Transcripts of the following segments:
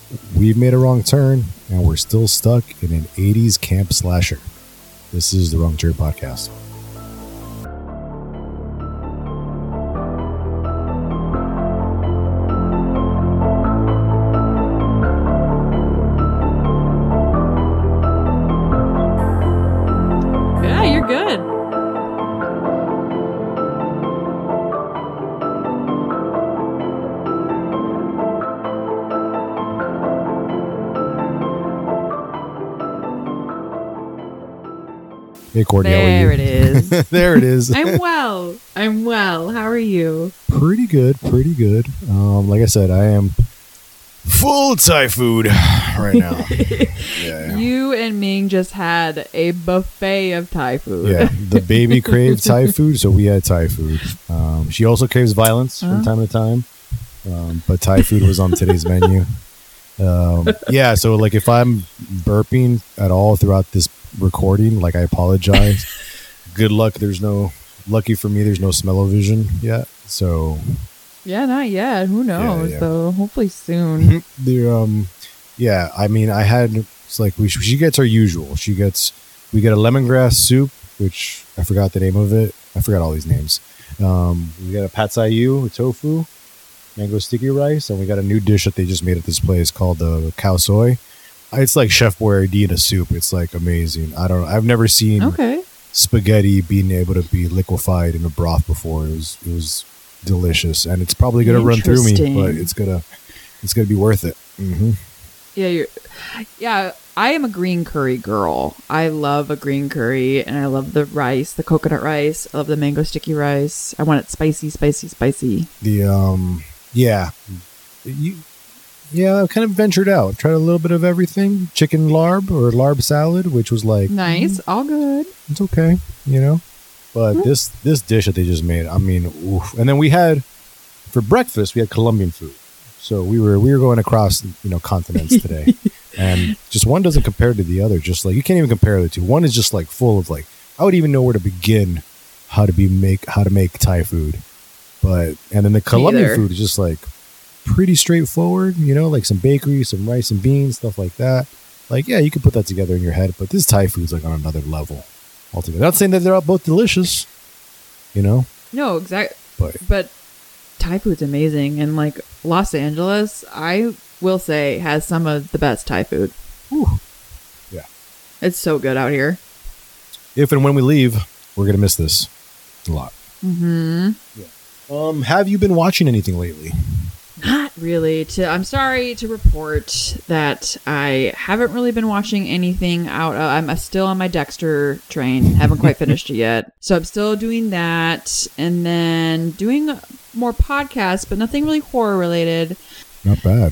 we've made a wrong turn and we're still stuck in an 80s camp slasher. This is the Wrong Turn Podcast. Yeah, you're good. Hey, Courtney, how are you? There it is. There it is. I'm well. How are you? Pretty good. Like I said, I am full of Thai food right now. Yeah. You and Ming just had a buffet of Thai food. Yeah, the baby craved Thai food, so we had Thai food. She also craves violence from time to time, but Thai food was on today's menu. Yeah, so like if I'm burping at all throughout this recording, like I apologize. Good luck. Lucky for me, there's no smell-o-vision yet. So Yeah, not yet. Who knows? Yeah. Though hopefully soon. Yeah, I mean, it's like she gets our usual. We get a lemongrass soup, which I forgot the name of it. I forgot all these names. We got a pad thai ew with tofu, mango sticky rice, and we got a new dish that they just made at this place called the khao soi. It's like Chef Boyardee in a soup. It's like amazing. I've never seen Okay. spaghetti being able to be liquefied in a broth before. It was delicious, and it's probably gonna run through me, but it's gonna be worth it. Mm-hmm. Yeah, I am a green curry girl. I love a green curry, and I love the rice, the coconut rice. I love the mango sticky rice. I want it spicy. I kind of ventured out, tried a little bit of everything. Chicken larb or larb salad, which was like Nice, all good. it's okay, But this dish that they just made, I mean, oof. And then we had for breakfast Colombian food. So we were going across continents today, and just one doesn't compare to the other. Just like you can't even compare the two. One is just like full of like I would even know where to begin how to make Thai food, and then the Colombian food is just like pretty straightforward. Like some bakery, some rice and beans, stuff like that. Like yeah, you can put that together in your head. But this Thai food is like on another level altogether. Not saying that they're all both delicious, No, exactly. But Thai food's amazing, and like Los Angeles, I will say, has some of the best Thai food. Whew. Yeah, it's so good out here. If and when we leave, we're gonna miss this a lot. Mm-hmm. Yeah. Have you been watching anything lately? Not really. I'm sorry to report that I haven't really been watching anything out. I'm still on my Dexter train. Haven't quite finished it yet. So I'm still doing that, and then doing more podcasts, but nothing really horror related. Not bad.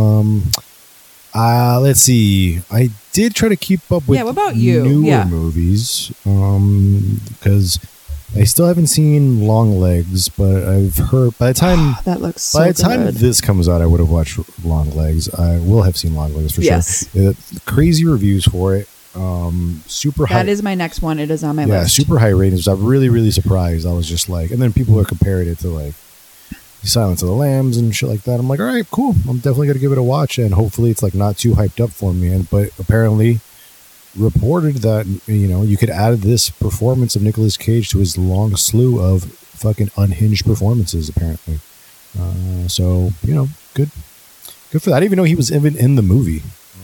Let's see. I did try to keep up with what about you? newer movies. Because I still haven't seen Longlegs, but I've heard by the time that looks so by the time good. this comes out, I would have watched Longlegs. I will have seen Longlegs for sure. Crazy reviews for it. Super high. That is my next one. It is on my list. Yeah, super high ratings. I'm really, really surprised. I was just like, and then people are comparing it to like Silence of the Lambs and shit like that. I'm like, all right, cool. I'm definitely gonna give it a watch, and hopefully it's like not too hyped up for me. But apparently reported that you could add this performance of Nicolas Cage to his long slew of fucking unhinged performances. Apparently, so good for that. I didn't even know he was even in the movie.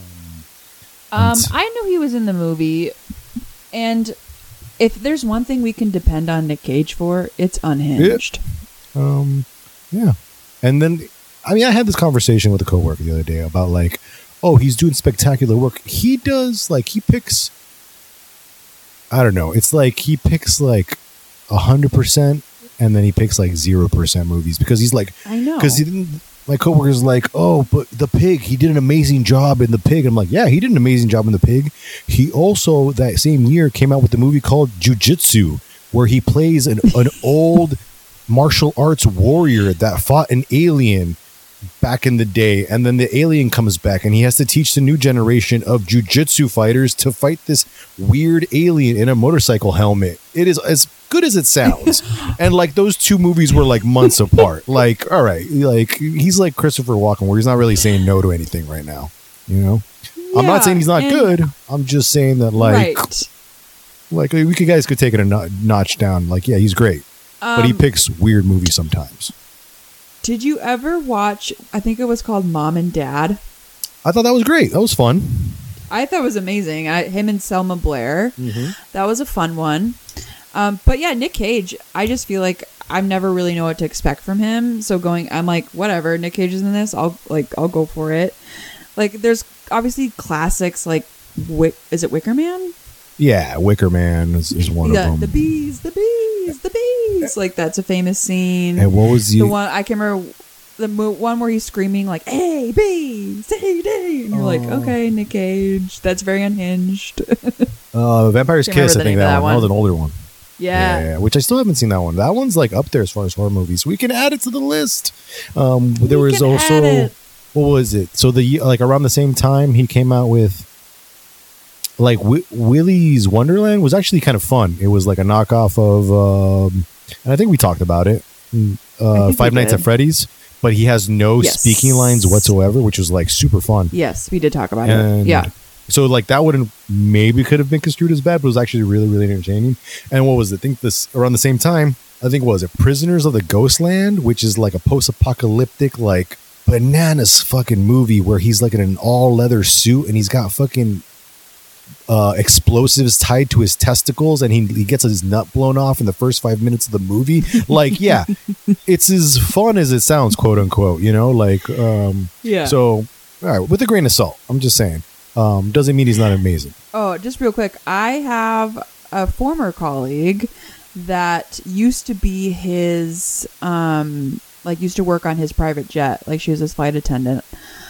I knew he was in the movie, and if there's one thing we can depend on Nick Cage for, it's unhinged. Yeah. And then, I mean, I had this conversation with a coworker the other day about like, oh, he's doing spectacular work. He does like, he picks, I don't know. It's like, he picks like 100% and then he picks like 0% movies because he's like, I know. Because he didn't, my coworker's like, oh, but The Pig, he did an amazing job in The Pig. I'm like, yeah, he did an amazing job in The Pig. He also, that same year, came out with the movie called Jiu-Jitsu, where he plays an old martial arts warrior that fought an alien back in the day, and then the alien comes back and he has to teach the new generation of jujitsu fighters to fight this weird alien in a motorcycle helmet. It is as good as it sounds. And like those two movies were like months apart. Like, all right, like he's like Christopher Walken, where he's not really saying no to anything right now, you know? I'm not saying he's not good. I'm just saying that like we guys could take it a notch down. Like, yeah, he's great, but he picks weird movies sometimes. Did you ever watch, I think it was called Mom and Dad? I thought that was great. That was fun. I thought it was amazing. Him and Selma Blair. Mm-hmm. That was a fun one. But yeah, Nick Cage, I just feel like I never really know what to expect from him. So I'm like, whatever, Nick Cage is in this. I'll go for it. Like, there's obviously classics like, is it Wicker Man? Yeah, Wicker Man is one of them. The bees. Like, that's a famous scene. And what was the one? I can't remember the one where he's screaming like A B C D, and you're like, okay, Nick Cage. That's very unhinged. Vampire's Kiss. I think that one. That was an older one. Yeah, which I still haven't seen that one. That one's like up there as far as horror movies. We can add it to the list. There was also, what was it? So around the same time he came out with like Willy's Wonderland was actually kind of fun. It was like a knockoff of, and I think we talked about it, Five Nights at Freddy's, but he has no speaking lines whatsoever, which was like super fun. Yes, we did talk about it. Yeah. So like that could have been construed as bad, but it was actually really, really entertaining. And what was it? I think this around the same time, was it Prisoners of the Ghostland, which is like a post-apocalyptic, like bananas fucking movie where he's like in an all leather suit and he's got fucking explosives tied to his testicles and he gets his nut blown off in the first 5 minutes of the movie. Like, yeah, it's as fun as it sounds, quote unquote, you know, like, yeah. So, all right, with a grain of salt, I'm just saying, doesn't mean he's not amazing. Oh, just real quick. I have a former colleague that used to be his, used to work on his private jet. Like, she was his flight attendant.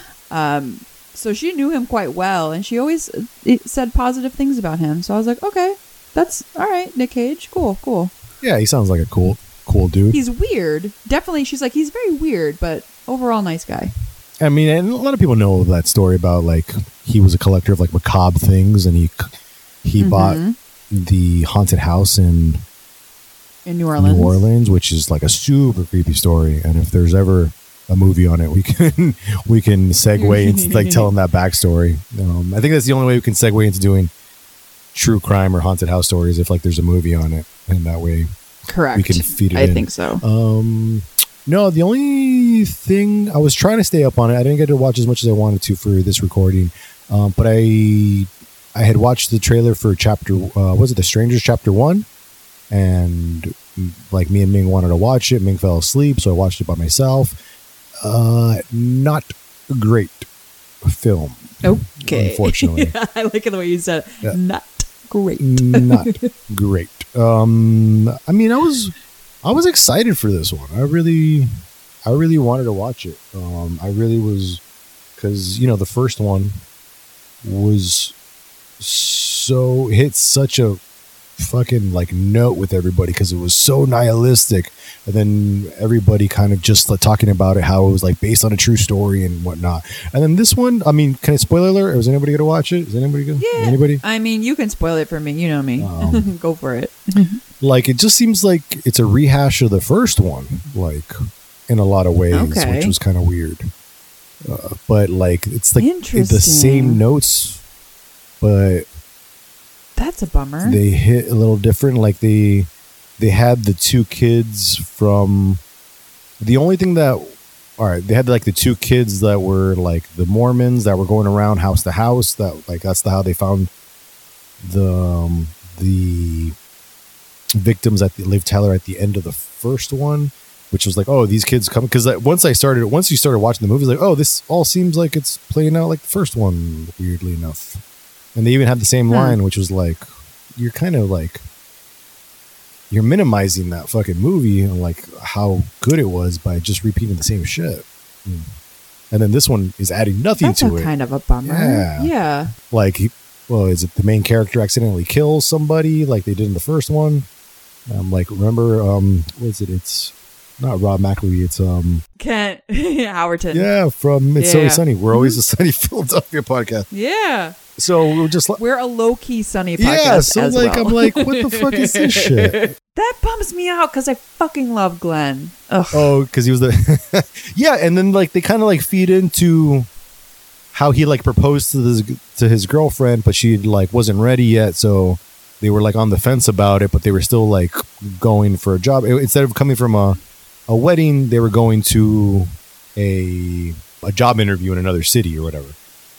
So she knew him quite well, and she always said positive things about him. So I was like, okay, that's all right, Nick Cage. Cool. Yeah, he sounds like a cool dude. He's weird. Definitely, she's like, he's very weird, but overall nice guy. I mean, and a lot of people know that story about, like, he was a collector of, like, macabre things, and he bought the haunted house in New Orleans, which is, like, a super creepy story. And if there's ever a movie on it, we can segue into like telling that backstory. I think that's the only way we can segue into doing true crime or haunted house stories, if like there's a movie on it, and that way correct we can feed it I in. think so. No, the only thing I was trying to stay up on it, I didn't get to watch as much as I wanted to for this recording, but I had watched the trailer for chapter was it The Strangers chapter 1, and like me and Ming wanted to watch it. Ming fell asleep, so I watched it by myself. Not a great film. Okay. Unfortunately. I like it the way you said it. Yeah. Not great. Not great. I mean, I was excited for this one. I really wanted to watch it. I really was, because, you know, the first one was hit such a fucking like note with everybody because it was so nihilistic, and then everybody kind of just like talking about it, how it was like based on a true story and whatnot. And then this one, I mean, can I spoiler alert? Is anybody gonna watch it? Is anybody gonna? Yeah. Anybody? I mean, you can spoil it for me. You know me. Go for it. Like, it just seems like it's a rehash of the first one, like in a lot of ways, which was kind of weird. But like, it's like the same notes, but that's a bummer. They hit a little different. Like they had the two kids from the only thing that, all right, they had like the two kids that were like the Mormons that were going around house to house. That like that's how they found the victims at the Liv Tyler at the end of the first one, which was like, oh, these kids come, because once you started watching the movies, like, oh, this all seems like it's playing out like the first one, weirdly enough. And they even had the same line, which was like, you're kind of like, you're minimizing that fucking movie and like how good it was by just repeating the same shit. And then this one is adding nothing to it. That's kind of a bummer. Yeah. Like, is it the main character accidentally kills somebody like they did in the first one? Like, remember, what is it? It's not Rob McElhenney. It's Kent Howerton. yeah, from It's Yeah. Always Sunny. We're always a sunny Philadelphia podcast. Yeah. So we're just like, We're a low-key Sunny podcast yeah. So as like, well. I'm like, what the fuck is this shit? That bums me out because I fucking love Glenn. Ugh. Oh, because he was the yeah, and then like they kind of like feed into how he like proposed to his girlfriend, but she like wasn't ready yet, so they were like on the fence about it, but they were still like going for a job. Instead of coming from a wedding, they were going to a job interview in another city or whatever.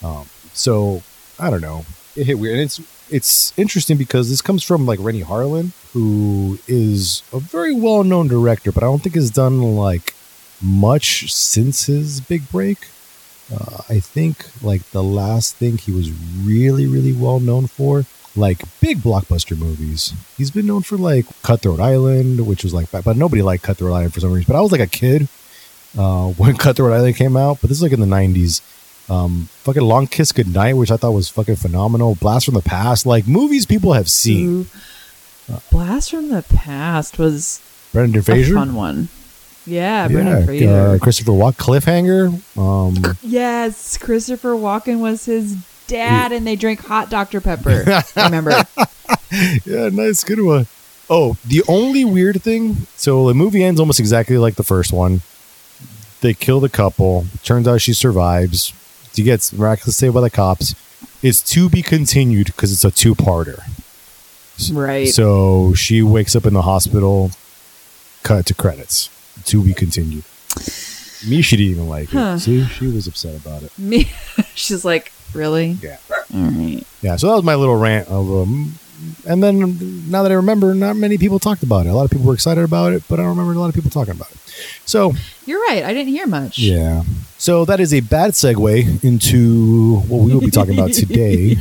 So I don't know, it hit weird, and it's interesting because this comes from like Rennie Harlan, who is a very well-known director, but I don't think has done like much since his big break. I think like the last thing he was really, really well known for, like big blockbuster movies. He's been known for like Cutthroat Island, which was like, but nobody liked Cutthroat Island for some reason. But I was like a kid when Cutthroat Island came out, but this is like in the 90s. Fucking Long Kiss Goodnight, which I thought was fucking phenomenal. Blast from the Past, like movies people have seen. Blast from the Past was Brendan a Fraser, fun one. Yeah, Brendan Fraser. Christopher Walken, Cliffhanger. Yes, Christopher Walken was his dad, and they drank hot Dr. Pepper. Remember? Yeah, nice, good one. Oh, the only weird thing. So the movie ends almost exactly like the first one. They kill the couple. Turns out she survives. She gets miraculously saved by the cops. It's to be continued because it's a two-parter. Right. So she wakes up in the hospital. Cut to credits. To be continued. Me, she didn't even like it. See, she was upset about it. Me, she's like, really? Yeah. All right. Yeah, so that was my little rant of and then now that I remember, not many people talked about it. A lot of people were excited about it, but I don't remember a lot of people talking about it. So You're right. I didn't hear much. yeah. So that is a bad segue into what we will be talking about today.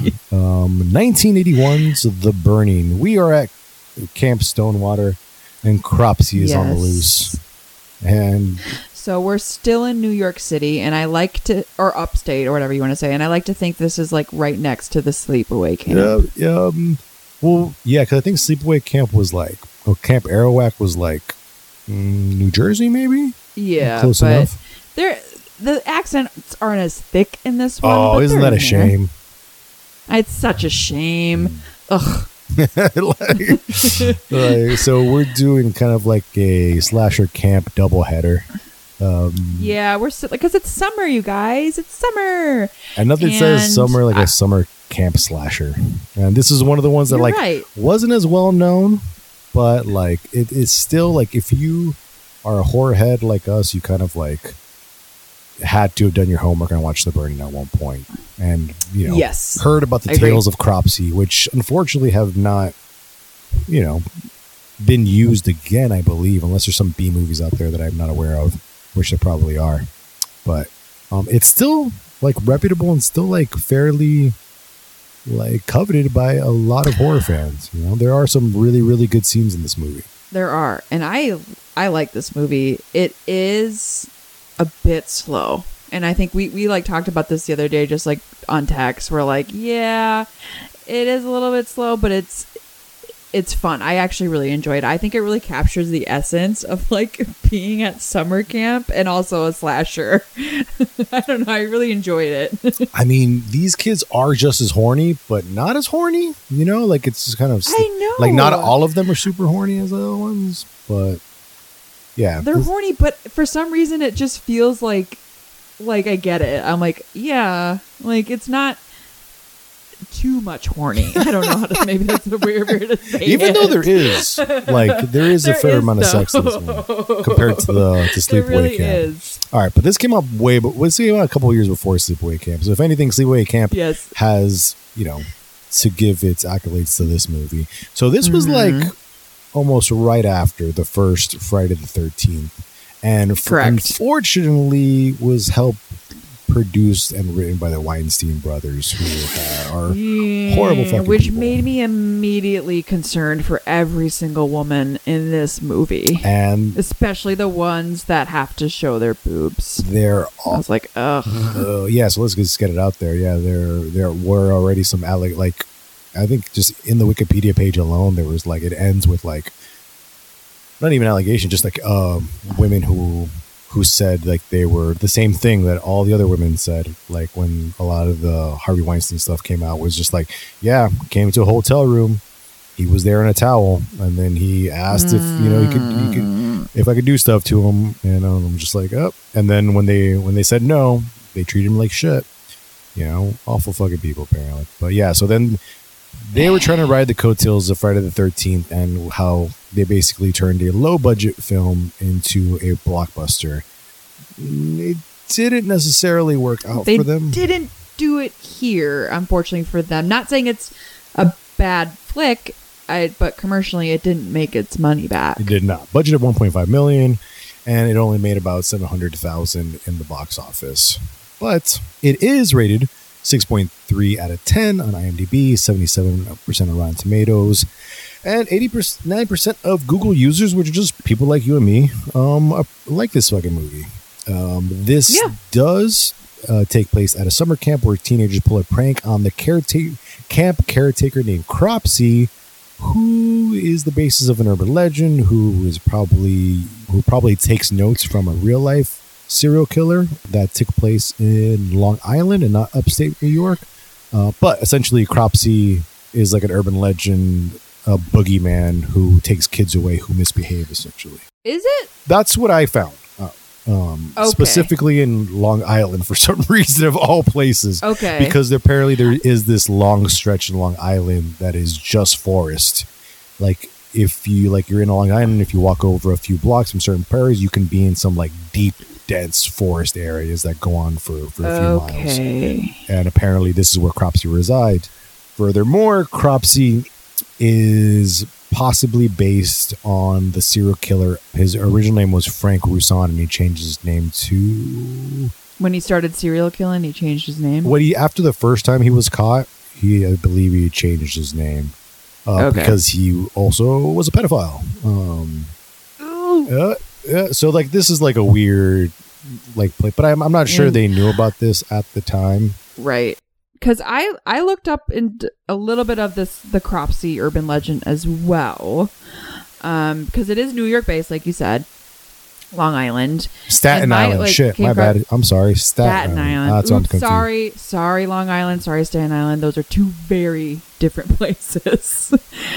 1981's The Burning. We are at Camp Stonewater, and Cropsey is on the loose. And so we're still in New York City, and I like to, or upstate, or whatever you want to say, and I like to think this is like right next to the sleepaway camp. well, yeah, because I think sleepaway camp was like, or Camp Arawak was like New Jersey, maybe. Yeah, close but enough. The accents aren't as thick in this one. Oh, but isn't they're that a in there. shame? It's such a shame. Ugh. Like, so we're doing kind of like a slasher camp doubleheader. Yeah, we're because it's summer, you guys. It's summer. And nothing says summer like a summer camp slasher. And this is one of the ones that You're like right. wasn't as well known, but like it is still like if you are a horror head like us, you kind of like had to have done your homework and watched The Burning at one point, and you know, Yes. heard about the I agree. tales of Cropsey, which unfortunately have not, you know, been used again. I believe, unless there's some B movies out there that I'm not aware of, which there probably are. But it's still like reputable and still like fairly like coveted by a lot of horror fans. You know, there are some really, really good scenes in this movie. There are, and I like this movie. It is a bit slow, and I think we like talked about this the other day, just like on text. We're like, yeah, it is a little bit slow, but it's fun. I actually really enjoyed it. I think it really captures the essence of like being at summer camp and also a slasher. I don't know. I really enjoyed it. I mean, these kids are just as horny, but not as horny. You know, like it's just kind of I know. like not all of them are super horny as the other ones, but yeah, They're horny, but for some reason it just feels like I get it. I'm like, yeah, like it's not too much horny. I don't know how to, maybe that's a weird way to say even it. though there is a fair amount of sex in this one compared to There Sleepaway really Camp. is. All right, but this came out a couple of years before Sleepaway Camp. So if anything, Sleepaway Camp Yes. has, you know, to give its accolades to this movie. So this was like almost right after the first Friday the 13th, and Correct. unfortunately was helped produced and written by the Weinstein brothers, who are horrible fucking which people. made me immediately concerned for every single woman in this movie, And especially the ones that have to show their boobs. they're I all was like, ugh. yeah, so let's just get it out there. Yeah, there were already some like I think just in the Wikipedia page alone there was like it ends with like not even allegation, just like women who said like they were the same thing that all the other women said, like when a lot of the Harvey Weinstein stuff came out, was just like, yeah, came to a hotel room, he was there in a towel, and then he asked if he could if I could do stuff to him, and I'm just like, oh. And then when they said no, they treated him like shit. Awful fucking people apparently. But yeah, so then they were trying to ride the coattails of Friday the 13th and how they basically turned a low-budget film into a blockbuster. It didn't necessarily work out for them. They didn't do it here, unfortunately for them. Not saying it's a bad flick, but commercially it didn't make its money back. It did not. Budget of $1.5 million, and it only made about $700,000 in the box office. But it is rated 6.3 out of 10 on IMDb, 77% on Rotten Tomatoes, and 89% of Google users, which are just people like you and me, like this fucking movie. This does take place at a summer camp where teenagers pull a prank on the camp caretaker named Cropsy, who is the basis of an urban legend, who probably takes notes from a real life serial killer that took place in Long Island and not upstate New York. But essentially, Cropsy is like an urban legend, a boogeyman who takes kids away who misbehave, essentially. Is it? That's what I found. Okay. Specifically in Long Island, for some reason, of all places. Okay. Because apparently there is this long stretch in Long Island that is just forest. Like, if you're in Long Island, if you walk over a few blocks from certain prairies, you can be in some like deep, dense forest areas that go on for a few miles. And apparently this is where Cropsy resides. Furthermore, Cropsy is possibly based on the serial killer. His original name was Frank Roussan, and he changed his name to... When he started serial killing, he changed his name? After the first time he was caught, I believe he changed his name. Because he also was a pedophile. So like this is like a weird like play, but I'm not sure they knew about this at the time. Right. Because I looked up a little bit of the Cropsy urban legend as well. Because it is New York based, like you said. Long Island. Staten Island. Shit, my bad. I'm sorry. Staten Island. That's Oops, sorry, Long Island. Sorry, Staten Island. Those are two very different places.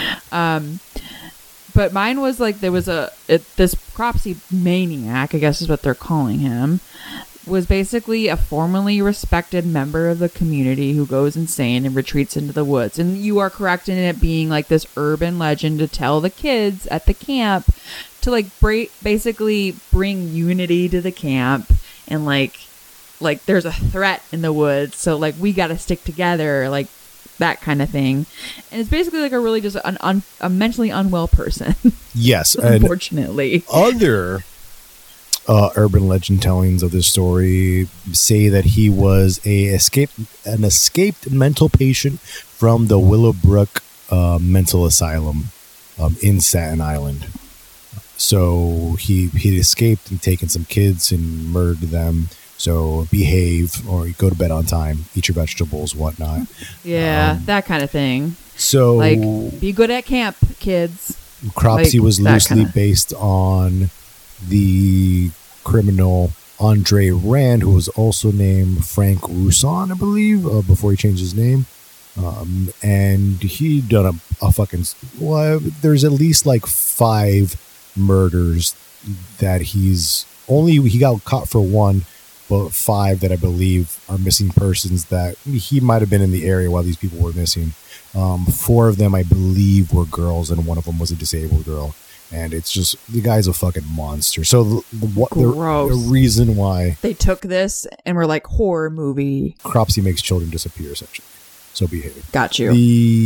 But mine was like there was this Cropsy maniac, I guess is what they're calling him, was basically a formerly respected member of the community who goes insane and retreats into the woods. And you are correct in it being like this urban legend to tell the kids at the camp to like basically bring unity to the camp and like there's a threat in the woods, so like we got to stick together, like that kind of thing. And it's basically like a really just a mentally unwell person. Yes, unfortunately. Other urban legend tellings of this story say that he was an escaped mental patient from the Willowbrook mental asylum in Staten Island. So he escaped and taken some kids and murdered them. So behave or go to bed on time, eat your vegetables, whatnot. Yeah, that kind of thing. So like, be good at camp, kids. Cropsy was loosely based on the criminal Andre Rand, who was also named Frank Roussan, I believe, before he changed his name. And he done a fucking... Well, there's at least like 5 murders that he got caught for one, but 5 that I believe are missing persons that he might have been in the area while these people were missing. 4 of them, I believe, were girls, and one of them was a disabled girl. And it's just, the guy's a fucking monster. So the reason why they took this and were like, horror movie. Cropsy makes children disappear, essentially. So behave. Got you.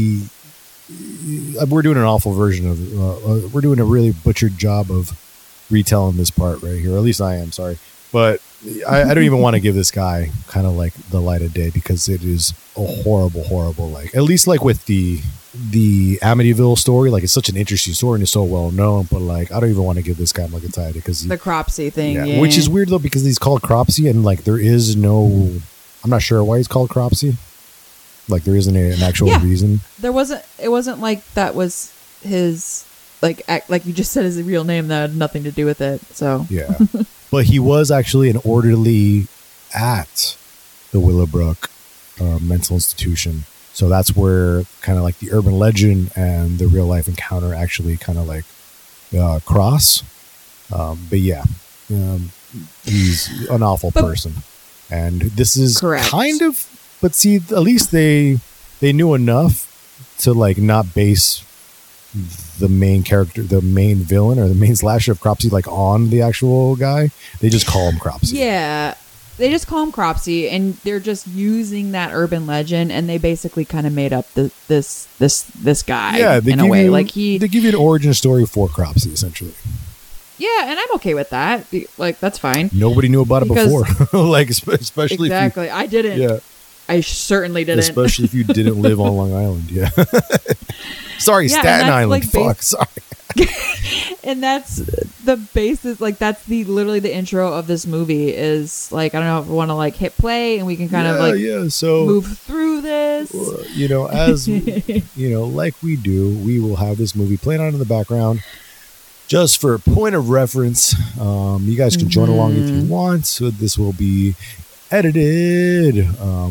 We're doing an awful version of, we're doing a really butchered job of retelling this part right here. At least I am, sorry. But I don't even want to give this guy kind of like the light of day, because it is a horrible, like, at least like with the Amityville story, like it's such an interesting story and it's so well known, but like I don't even want to give this guy like a title because the Cropsy thing, which is weird though, because he's called Cropsy and like there is no, I'm not sure why he's called Cropsy. Like there isn't an actual reason. It wasn't like that was his like you just said his real name that had nothing to do with it. So Yeah. But he was actually an orderly at the Willowbrook mental institution. So that's where kind of like the urban legend and the real life encounter actually kind of like cross. But yeah, he's an awful person. And this is Correct. kind of, but see, at least they knew enough to like not base the main character, the main villain or the main slasher of Cropsy like on the actual guy. They just call him Cropsy. yeah, they just call him Cropsy, and they're just using that urban legend, and they basically kind of made up this guy. Yeah, in a way, they give you an origin story for Cropsy essentially. Yeah, and I'm okay with that. Like, that's fine. Nobody knew about it before. Like, especially exactly. if I didn't. Yeah. I certainly didn't. Especially if you didn't live on Long Island. Yeah. Sorry, Yeah, Staten Island. like Fuck. Sorry. And that's the basis. Like, that's literally the intro of this movie. Is like, I don't know if we want to like hit play and we can kind of like So move through this. As like we do, we will have this movie playing on in the background. Just for a point of reference, you guys can join along if you want. So this will be edited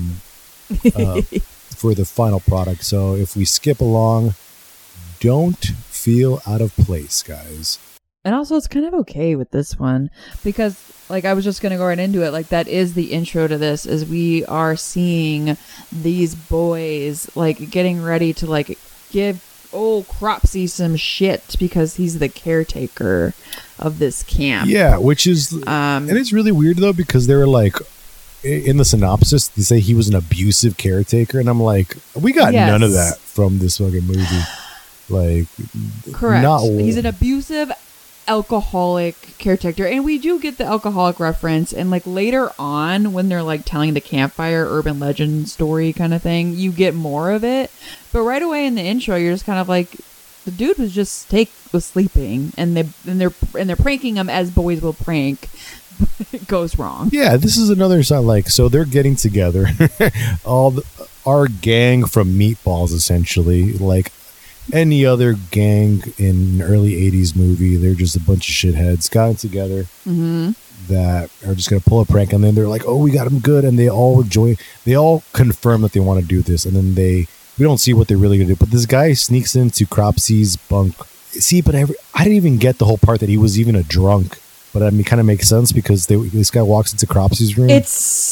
for the final product. So if we skip along, don't feel out of place, guys. And also, it's kind of okay with this one because, like, I was just going to go right into it. Like, that is the intro to this, is we are seeing these boys, like, getting ready to, like, give old Cropsy some shit because he's the caretaker of this camp. Yeah, which is and it's really weird though because they were like in the synopsis they say he was an abusive caretaker, and I'm like, we got none of that from this fucking movie. Like, correct. He's an abusive alcoholic caretaker, and we do get the alcoholic reference, and like later on when they're like telling the campfire urban legend story kind of thing, you get more of it. But right away in the intro, you're just kind of like, the dude was sleeping, and they're pranking him as boys will prank. It goes wrong. Yeah, this is another sign. Like, so they're getting together, our gang from Meatballs, essentially, like any other gang in an early 80s movie. They're just a bunch of shitheads gotten together that are just going to pull a prank, and then they're like, oh, we got him good, and they all confirm that they want to do this, and then we don't see what they're really going to do, but this guy sneaks into Cropsy's bunk. See, but I didn't even get the whole part that he was even a drunk, but I mean, it kind of makes sense because this guy walks into Cropsy's room. It's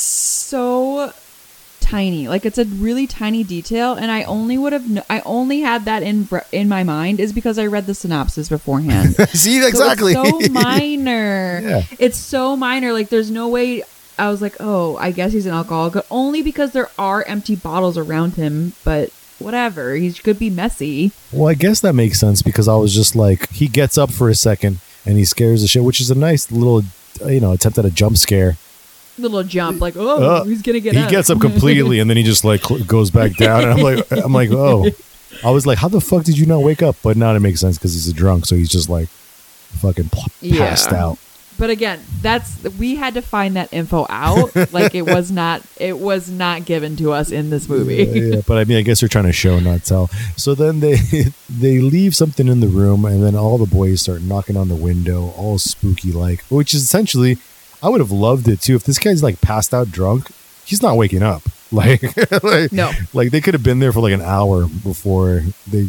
so tiny, like it's a really tiny detail, and I only had that in my mind is because I read the synopsis beforehand. See, exactly. So it's so minor. Yeah. It's so minor. Like, there's no way. I was like, oh, I guess he's an alcoholic, only because there are empty bottles around him, but whatever, he could be messy. Well, I guess that makes sense because I was just like, he gets up for a second and he scares the shit, which is a nice little attempt at a jump scare. Little jump, like, oh, he's gonna get up. He gets up completely and then he just like goes back down, and I'm like, oh. I was like, how the fuck did you not wake up? But now it makes sense because he's a drunk, so he's just like fucking passed out. But again, we had to find that info out. Like, it was not given to us in this movie. Yeah, but I mean, I guess they're trying to show, not tell. So then they leave something in the room, and then all the boys start knocking on the window, all spooky like, which is essentially, I would have loved it too if this guy's like passed out drunk. He's not waking up. Like no, like they could have been there for like an hour before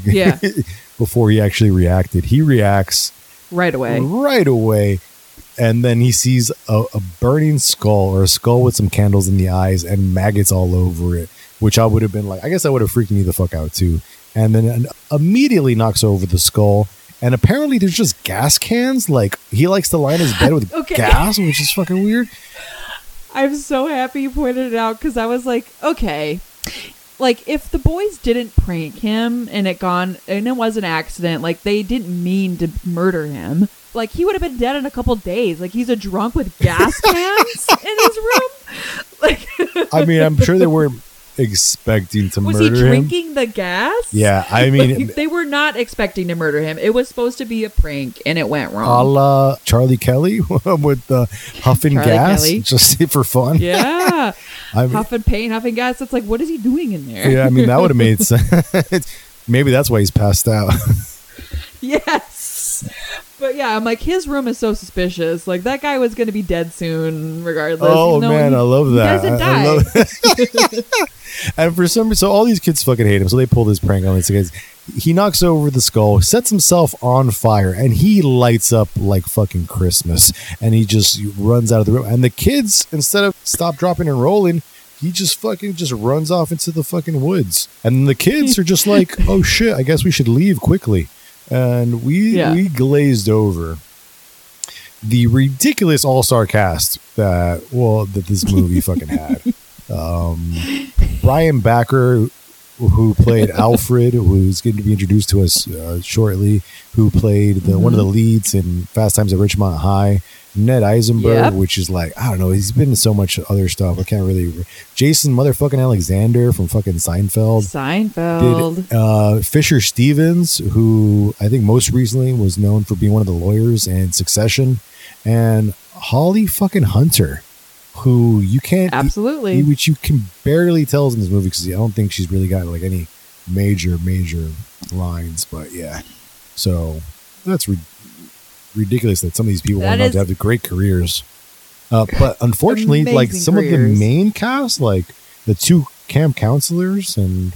before he actually reacted. He reacts right away. And then he sees a burning skull, or a skull with some candles in the eyes and maggots all over it, which I would have been like, I guess I would have freaked me the fuck out too. And then immediately knocks over the skull. And apparently there's just gas cans. Like, he likes to line his bed with gas, which is fucking weird. I'm so happy you pointed it out, because I was like, okay, like, if the boys didn't prank him and it was an accident, like, they didn't mean to murder him, like, he would have been dead in a couple days. Like, he's a drunk with gas cans in his room. Like, I mean, I'm sure they weren't expecting to murder him. Was he drinking the gas? Yeah, I mean, like, they were not expecting to murder him. It was supposed to be a prank, and it went wrong. A la Charlie Kelly with the huffing gas, Kelly. Just for fun. Yeah, huffing paint, huffing gas. It's like, what is he doing in there? Yeah, I mean, that would have made sense. Maybe that's why he's passed out. Yes. But yeah, I'm like, his room is so suspicious. Like, that guy was going to be dead soon, regardless. Oh, man, I love that. He doesn't die. I love that. And for some reason, so all these kids fucking hate him. So they pull this prank on these guys. He knocks over the skull, sets himself on fire, and he lights up like fucking Christmas. And he just runs out of the room. And the kids, instead of stop, dropping, and rolling, he just fucking just runs off into the fucking woods. And the kids are just like, oh shit, I guess we should leave quickly. And we glazed over the ridiculous all-star cast that this movie fucking had. Brian Backer, who played Alfred, who's going to be introduced to us shortly, who played one of the leads in Fast Times at Ridgemont High. Ned Eisenberg, which is like, I don't know, he's been in so much other stuff. I can't really. Jason motherfucking Alexander from fucking Seinfeld. Did, Fisher Stevens, who I think most recently was known for being one of the lawyers in Succession, and Holly fucking Hunter, who you can't which you can barely tell in this movie because I don't think she's really got like any major lines. But yeah, so that's ridiculous that some of these people went on to have great careers. But unfortunately, like some of the main cast, like the two camp counselors and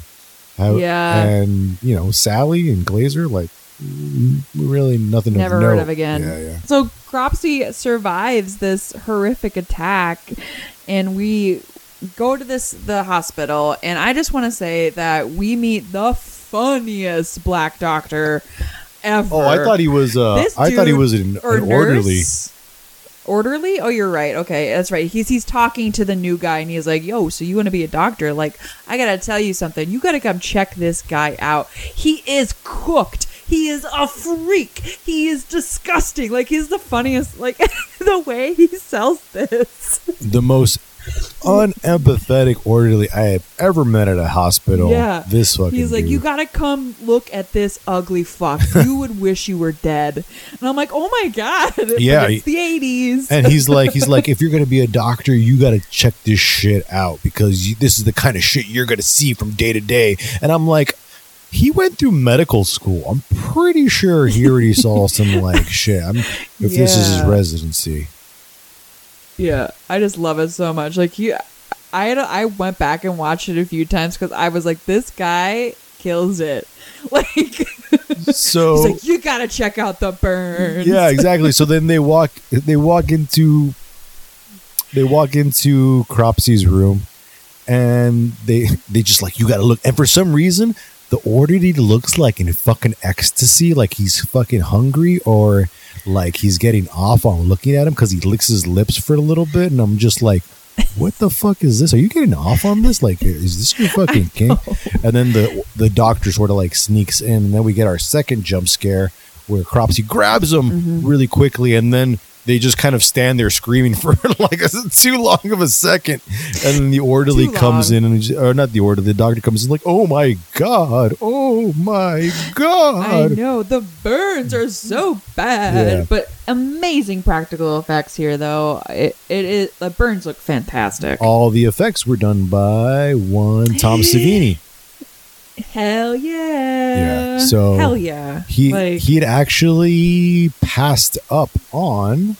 Sally and Glazer, like really nothing. Never heard of again. Yeah. So Cropsy survives this horrific attack, and we go to the hospital, and I just want to say that we meet the funniest black doctor ever. Oh, I thought he was. I thought he was an orderly. Orderly? Oh, you're right. Okay, that's right. He's talking to the new guy, and he's like, "Yo, so you want to be a doctor? Like, I gotta tell you something. You gotta come check this guy out. He is cooked. He is a freak. He is disgusting. Like, he's the funniest. Like, the way he sells this. The most unempathetic orderly I have ever met at a hospital. Yeah. This fucking He's like, dude. you gotta come look at this ugly fuck. You would wish you were dead. And I'm like, oh my God. Yeah. It's the 80s. And he's like, if you're going to be a doctor, you got to check this shit out because this is the kind of shit you're going to see from day to day. And I'm like, he went through medical school. I'm pretty sure he already saw some like shit. This is his residency. Yeah, I just love it so much. Like I went back and watched it a few times because I was like, this guy kills it. Like, so he's like, you gotta check out the burns. Yeah, exactly. So then they walk into Cropsy's room, and they just like, you gotta look. And for some reason, the orderly looks like in fucking ecstasy, like he's fucking hungry or like he's getting off on looking at him because he licks his lips for a little bit. And I'm just like, what the fuck is this? Are you getting off on this? Like, is this your fucking king? And then the doctor sort of like sneaks in, and then we get our second jump scare where Cropsy grabs him really quickly, and then they just kind of stand there screaming for like too long of a second. And then the orderly comes in, or not the orderly, the doctor comes in like, oh my God. I know, the burns are so bad, but amazing practical effects here though. It is, the burns look fantastic. All the effects were done by one Tom Savini. Hell yeah. So hell yeah. He had actually passed up on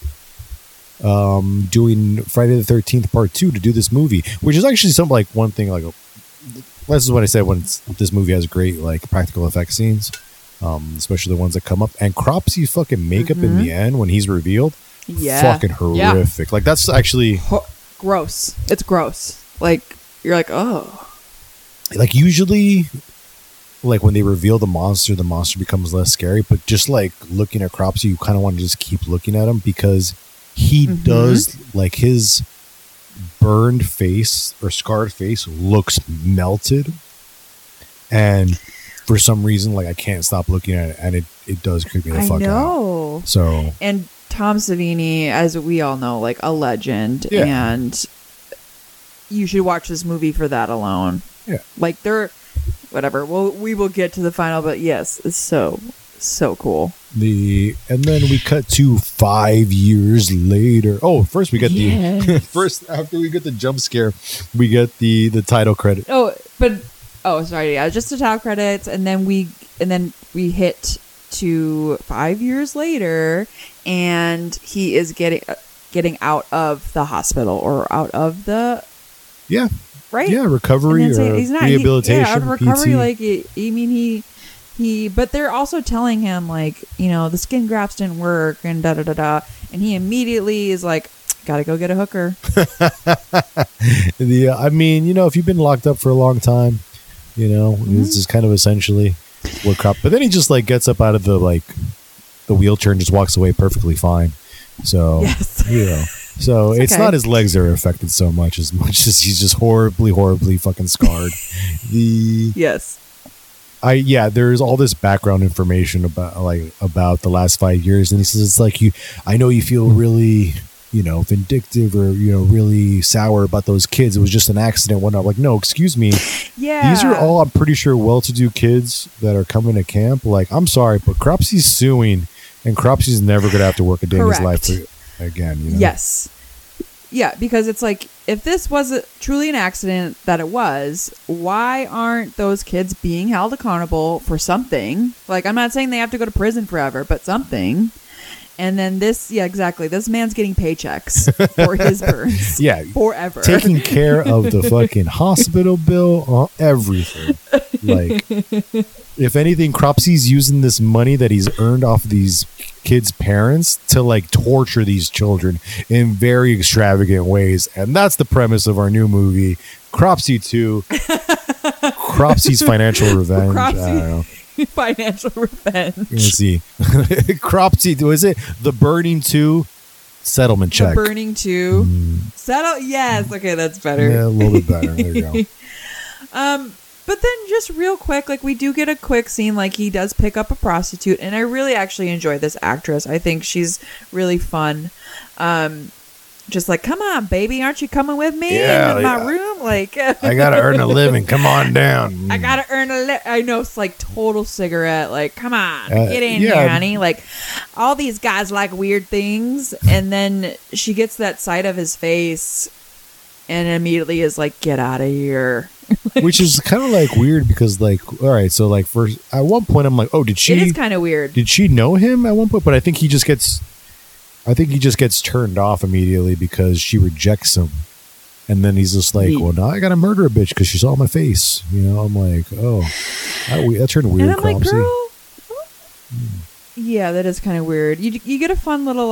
doing Friday the 13th Part 2 to do this movie, which is actually something like one thing like this is what I said when this movie has great like practical effect scenes, especially the ones that come up, and Cropsy's fucking makeup in the end when he's revealed, fucking horrific. Like that's actually gross. It's gross. Like you're like, oh. Like usually, like when they reveal the monster becomes less scary. But just like looking at Cropsy, you kind of want to just keep looking at him because he does like his burned face or scarred face looks melted, and for some reason, like I can't stop looking at it, and it does creep me the fuck out. So and Tom Savini, as we all know, like a legend, and you should watch this movie for that alone. Yeah. Like whatever. Well, we will get to the final, but yes, it's so cool. And then we cut to 5 years later. Oh, first we get first after we get the jump scare, we get the title credit. Sorry. Yeah, just the title credits, and then we hit to 5 years later, and he is getting out of the hospital or out of the right recovery or he's not, rehabilitation. Out of recovery, PT. like he. But they're also telling him like, the skin grafts didn't work and da da da da, and he immediately is like, gotta go get a hooker. I mean, if you've been locked up for a long time, this is kind of essentially what crop. But then he just like gets up out of the wheelchair and just walks away perfectly fine. So yes. So it's okay. not his legs that are affected so much as he's just horribly fucking scarred. Yes. There's all this background information about the last 5 years, and he says it's like I know you feel really vindictive or really sour about those kids. It was just an accident. Whatnot. Like, no, excuse me. Yeah, these are all, I'm pretty sure, well-to-do kids that are coming to camp. Like, I'm sorry, but Cropsy's suing, and Cropsy's never gonna have to work a day in his life again. Yes. Yeah, because it's like, if this was truly an accident that it was, why aren't those kids being held accountable for something? Like, I'm not saying they have to go to prison forever, but something. And then this man's getting paychecks for his burns. Yeah. Forever. Taking care of the fucking hospital bill, everything. Like, if anything, Cropsy's using this money that he's earned off of these kids' parents to torture these children in very extravagant ways. And that's the premise of our new movie, Cropsy 2. Cropsy's financial revenge. I don't know. Financial revenge. Let's see. Cropsy, was it The Burning 2? Settlement check. The Burning 2. Settle. Yes. Okay, that's better. Yeah, a little bit better. There you go. But then just real quick, we do get a quick scene, he does pick up a prostitute, and I really actually enjoy this actress. I think she's really fun. Just come on, baby, aren't you coming with me in my room? I gotta earn a living. Come on down. I gotta earn I know, it's total cigarette. Come on, get in here, honey. All these guys like weird things, and then she gets that sight of his face, and immediately is get out of here. Which is kind of weird because all right, so first at one point I'm oh, did she? It is kind of weird. Did she know him at one point? But I think he just gets turned off immediately because she rejects him, and then he's just well, now I gotta murder a bitch because she saw my face. I'm oh, that turned weird. And I'm girl. Yeah, that is kind of weird. You get a fun little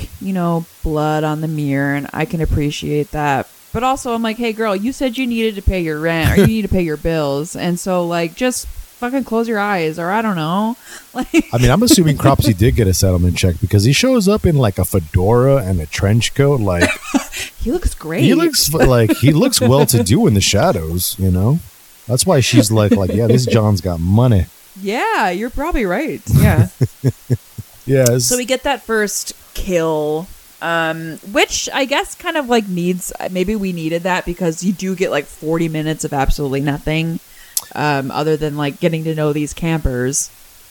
blood on the mirror, and I can appreciate that. But also, I'm hey, girl, you said you needed to pay your rent or you need to pay your bills. And so, just fucking close your eyes, or I don't know. I mean, I'm assuming Cropsy did get a settlement check because he shows up in a fedora and a trench coat. He looks great. He looks he looks well-to-do in the shadows, That's why she's yeah, this John's got money. Yeah, you're probably right. Yeah. Yes. So we get that first kill. Which I guess kind of maybe we needed that because you do get 40 minutes of absolutely nothing other than getting to know these campers.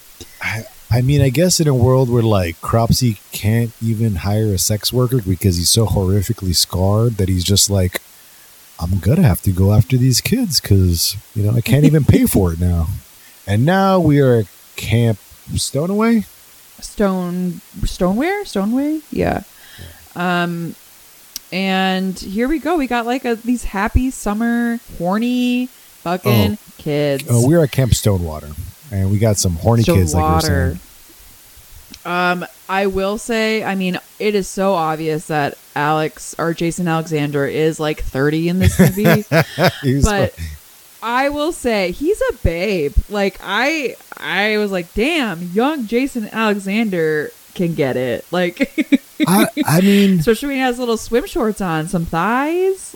I mean, I guess in a world where Cropsy can't even hire a sex worker because he's so horrifically scarred that he's just I'm gonna have to go after these kids because I can't even pay for it now. And now we are at Camp Stoneway. Stoneway? Yeah. And here we go. We got these happy summer horny fucking kids. Oh, we're at Camp Stonewater, and we got some horny kids, like you were saying. I will say, I mean, it is so obvious that Jason Alexander is 30 in this movie, but I will say he's a babe. I was damn, young Jason Alexander can get it. I mean, especially when he has little swim shorts on, some thighs.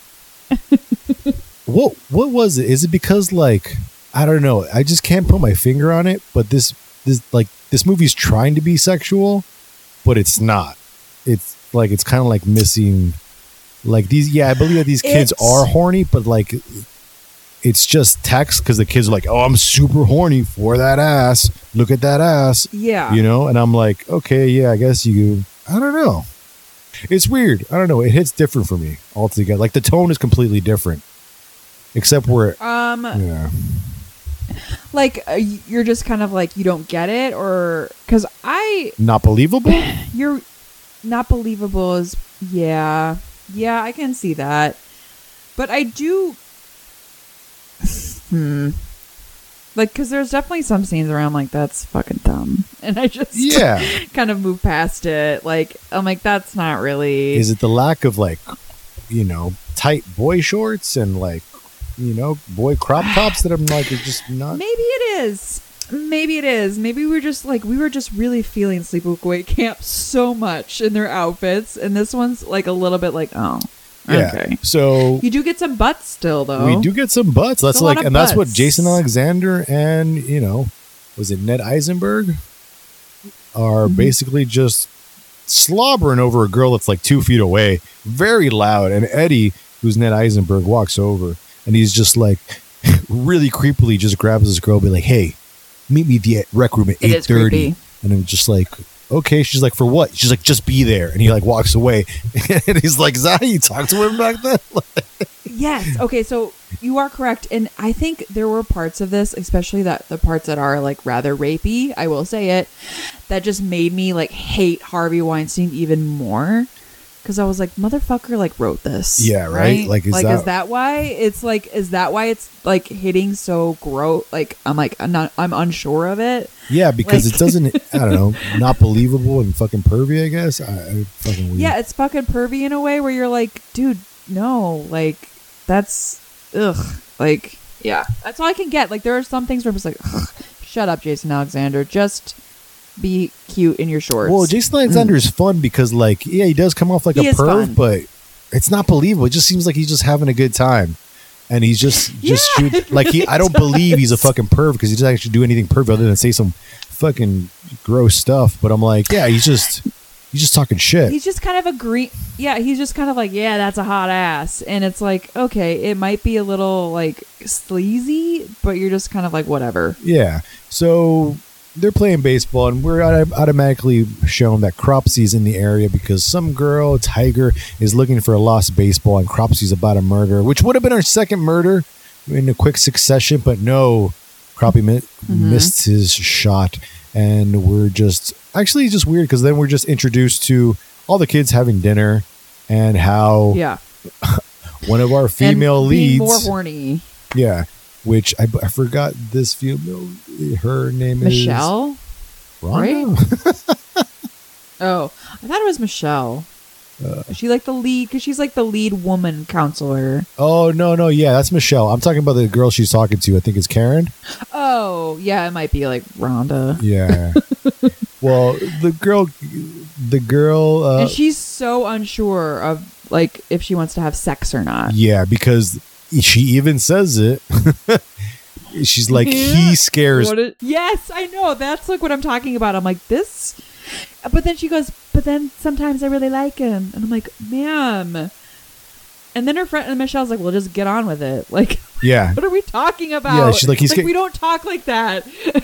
What was it? Is it because I don't know. I just can't put my finger on it. But this movie's trying to be sexual, but it's not. It's it's kind of missing these. Yeah, I believe that these kids are horny, but it's just text because the kids are oh, I'm super horny for that ass. Look at that ass. Yeah. And I'm okay, yeah, I guess you. I don't know. It's weird. I don't know. It hits different for me altogether. The tone is completely different. Except where. Yeah. like you're just kind of like you don't get it, or because Not believable? you're not believable is I can see that, but I do like because there's definitely some scenes where I'm like that's fucking dumb, and I just kind of move past it. Like I'm like that's not really. Is it the lack of like tight boy shorts and like boy crop tops that I'm like it's just not? Maybe it is. Maybe we were just really feeling Sleepaway Camp so much in their outfits, and this one's like a little bit like, oh, yeah. Okay. So you do get some butts still, though. We do get some butts. That's like, and that's what Jason Alexander and was it Ned Eisenberg are basically just slobbering over a girl that's like 2 feet away, very loud. And Eddie, who's Ned Eisenberg, walks over and he's just like really creepily just grabs this girl, and be like, "Hey, meet me at the rec room at 8:30." And I'm just like, okay. She's like, for what? She's like, just be there. And he like walks away. And he's like, is that how you talk to him back then? Yes. Okay. So you are correct. And I think there were parts of this, especially that the parts that are like rather rapey, I will say it, that just made me like hate Harvey Weinstein even more. Because I was like, motherfucker, like wrote this. Yeah, right. Like, is that why it's like? Is that why it's like hitting so gross? Like, I'm unsure of it. Yeah, because it doesn't. I don't know, not believable and fucking pervy. I guess. I fucking weird. Yeah, it's fucking pervy in a way where you're like, dude, no, like that's like yeah, that's all I can get. Like there are some things where I'm just like, shut up, Jason Alexander, just be cute in your shorts. Well, Jason Alexander is fun because like he does come off like a perv, but it's not believable. It just seems like he's just having a good time, and he's just like I don't believe he's a fucking perv because he doesn't actually do anything perv other than say some fucking gross stuff. But I'm like, yeah, he's just talking shit. He's just kind of he's just kind of like, yeah, that's a hot ass, and it's like, okay, it might be a little like sleazy, but you're just kind of like whatever. Yeah. So they're playing baseball, and we're automatically shown that Cropsy's in the area because some girl, Tiger, is looking for a lost baseball, and Cropsy's about a murder, which would have been our second murder in a quick succession, but no, Cropsy missed his shot, and we're just weird because then we're just introduced to all the kids having dinner and how one of our female leads more horny. Yeah. Which I forgot this female. Her name Michelle? is Rhonda? Right? Oh, I thought it was Michelle. Is she like the lead? Because she's like the lead woman counselor. Oh, no. Yeah, that's Michelle. I'm talking about the girl she's talking to. I think it's Karen. Oh, yeah. It might be like Rhonda. Yeah. Well, the girl. And she's so unsure of like if she wants to have sex or not. Yeah, because she even says it. She's like, he scares. Yes, I know. That's like what I'm talking about. I'm like, this. But then she goes, but then sometimes I really like him. And I'm like, ma'am. And then her friend and Michelle's like, well, just get on with it. Like, yeah. What are we talking about? Yeah, she's like, we don't talk like that.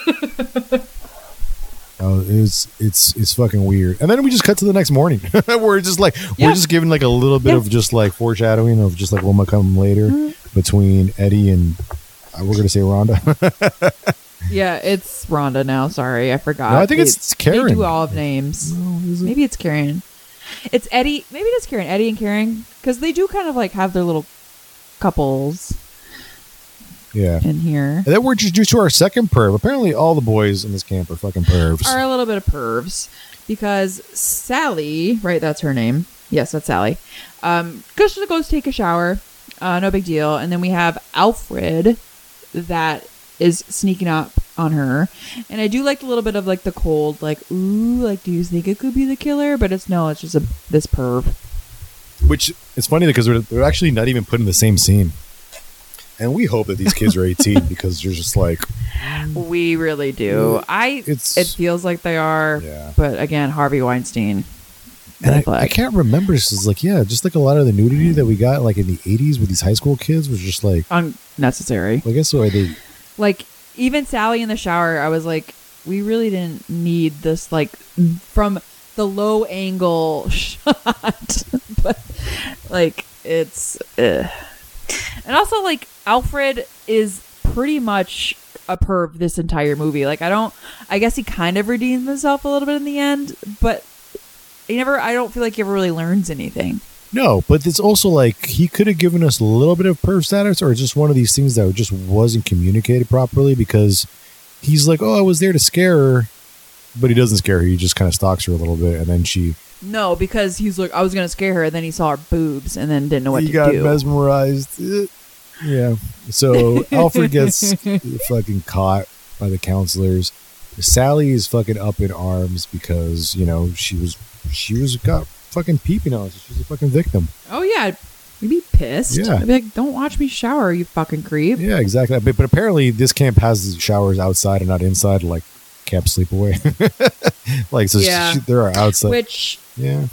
Oh, it's fucking weird. And then we just cut to the next morning. We're just like, we're just giving like a little bit of just like foreshadowing of just like what might come later between Eddie and we're going to say Rhonda. Yeah, it's Rhonda now. Sorry, I forgot. No, I think it's Karen. They do all of names. No, maybe it's Karen. It's Eddie. Maybe it is Karen. Eddie and Karen. Because they do kind of like have their little couples. Yeah. In here. And then we're introduced to our second perv. Apparently all the boys in this camp are fucking pervs. Are a little bit of pervs. Because Sally, right, that's her name. Yes, that's Sally. Goes to take a shower. No big deal. And then we have Alfred that is sneaking up on her. And I do like a little bit of like the cold, like, ooh, like, do you think it could be the killer? But it's just this perv. Which, it's funny because they're actually not even put in the same scene. And we hope that these kids are 18 because you're just like... We really do. It feels like they are. Yeah. But again, Harvey Weinstein. And I can't remember. This is like, just like a lot of the nudity that we got like in the 80s with these high school kids was just like... unnecessary. I guess so. Like, even Sally in the shower, I was like, we really didn't need this, like, from the low angle shot. But, like, it's... And also, like, Alfred is pretty much a perv this entire movie. Like, I guess he kind of redeems himself a little bit in the end, but I don't feel like he ever really learns anything. No, but it's also like he could have given us a little bit of perv status, or just one of these things that just wasn't communicated properly, because he's like, oh, I was there to scare her, but he doesn't scare her. He just kind of stalks her a little bit, and then she... No, because he's like, I was going to scare her, and then he saw her boobs, and then didn't know what to do. He got mesmerized. Yeah. So Alfred gets fucking caught by the counselors. Sally is fucking up in arms because, you know, she was got fucking peeping on us. She's a fucking victim. Oh, yeah. You'd be pissed. Yeah. I'd be like, don't watch me shower, you fucking creep. Yeah, exactly. But apparently this camp has showers outside and not inside, like Camp Sleepaway. Like, so yeah. there are outside. Which yeah.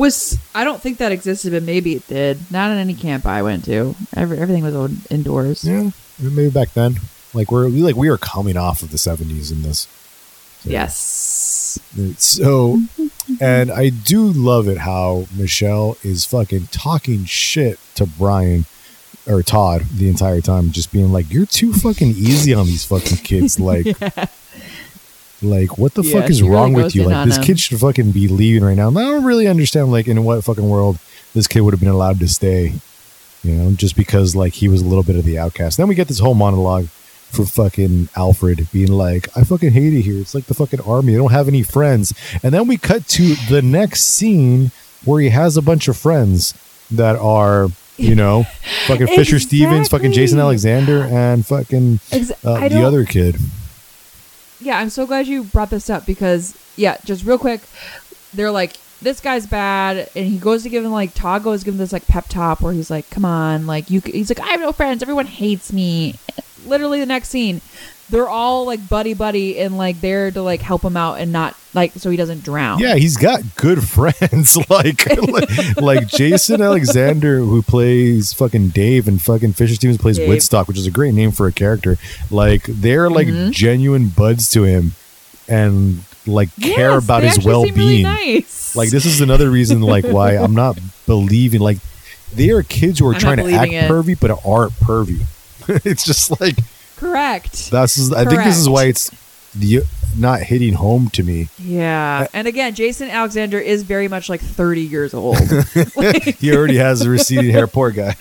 I don't think that existed, but maybe it did. Not in any camp I went to. Everything was indoors. Yeah, maybe back then. Like we are coming off of the 70s in this. So, yes. So, and I do love it how Michelle is fucking talking shit to Brian or Todd the entire time, just being like, "You're too fucking easy on these fucking kids." Like, yeah. Like, what the fuck is wrong with you? Like, this kid should fucking be leaving right now. And I don't really understand, like, in what fucking world this kid would have been allowed to stay, you know, just because, like, he was a little bit of the outcast. Then we get this whole monologue for fucking Alfred being like, I fucking hate it here. It's like the fucking army. I don't have any friends. And then we cut to the next scene where he has a bunch of friends that are, you know, fucking Fisher Stevens, fucking Jason Alexander, and fucking the other kid. Yeah, I'm so glad you brought this up because, yeah, just real quick, they're like, this guy's bad, and he goes to give him, like, Todd goes to give him this, like, pep talk where he's like, come on, like, he's like, I have no friends, everyone hates me. Literally the next scene, they're all, like, buddy, and, like, there to, like, help him out and not, like, so he doesn't drown. Yeah, he's got good friends, like Jason Alexander, who plays fucking Dave, and fucking Fisher Stevens plays Dave. Woodstock, which is a great name for a character. Like, they're, like, genuine buds to him, and, like, care about his well-being. Really nice. Like, this is another reason, like, why I'm not believing, like, they are kids who are trying to act pervy, but aren't pervy. It's just like... Correct. I think this is why it's not hitting home to me. Yeah. And again, Jason Alexander is very much like 30 years old. He already has a receding hair, poor guy.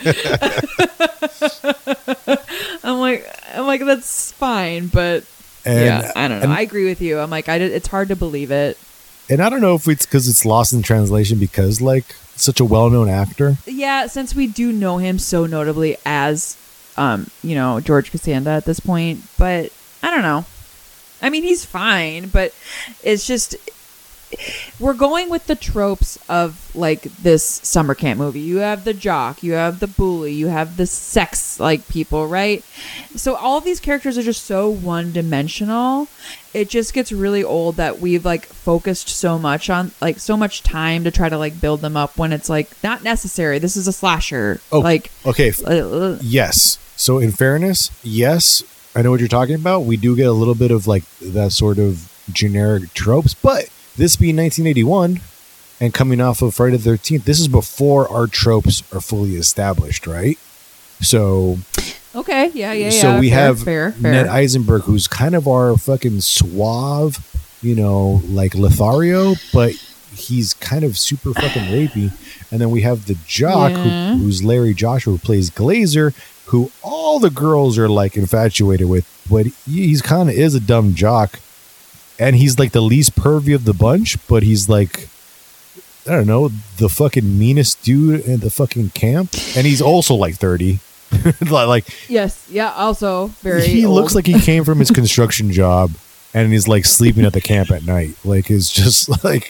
I'm like, that's fine, but yeah, I don't know. I agree with you. I'm like, it's hard to believe it. And I don't know if it's because it's lost in translation because, like, such a well-known actor. Yeah, since we do know him so notably as you know, George Costanza at this point, but I don't know. I mean, he's fine, but it's just, we're going with the tropes of, like, this summer camp movie. You have the jock, you have the bully, you have the sex, like, people, right? So all of these characters are just so one-dimensional. It just gets really old that we've, like, focused so much on, like, so much time to try to, like, build them up when it's, like, not necessary. This is a slasher. Oh, like, okay. Yes. So in fairness, yes, I know what you're talking about. We do get a little bit of, like, that sort of generic tropes, but this being 1981 and coming off of Friday the 13th, this is before our tropes are fully established, right? So... Okay, yeah. So we have Ned Eisenberg, who's kind of our fucking suave, you know, like Lothario, but he's kind of super fucking rapey. And then we have the jock, who's Larry Joshua, who plays Glazer, who all the girls are, like, infatuated with, but he's kind of is a dumb jock. And he's, like, the least pervy of the bunch, but he's, like, I don't know, the fucking meanest dude in the fucking camp. And he's also, like, 30. Like, yes, yeah, also very he old. Looks like he came from his construction job and is, like, sleeping at the camp at night. Like, it's just like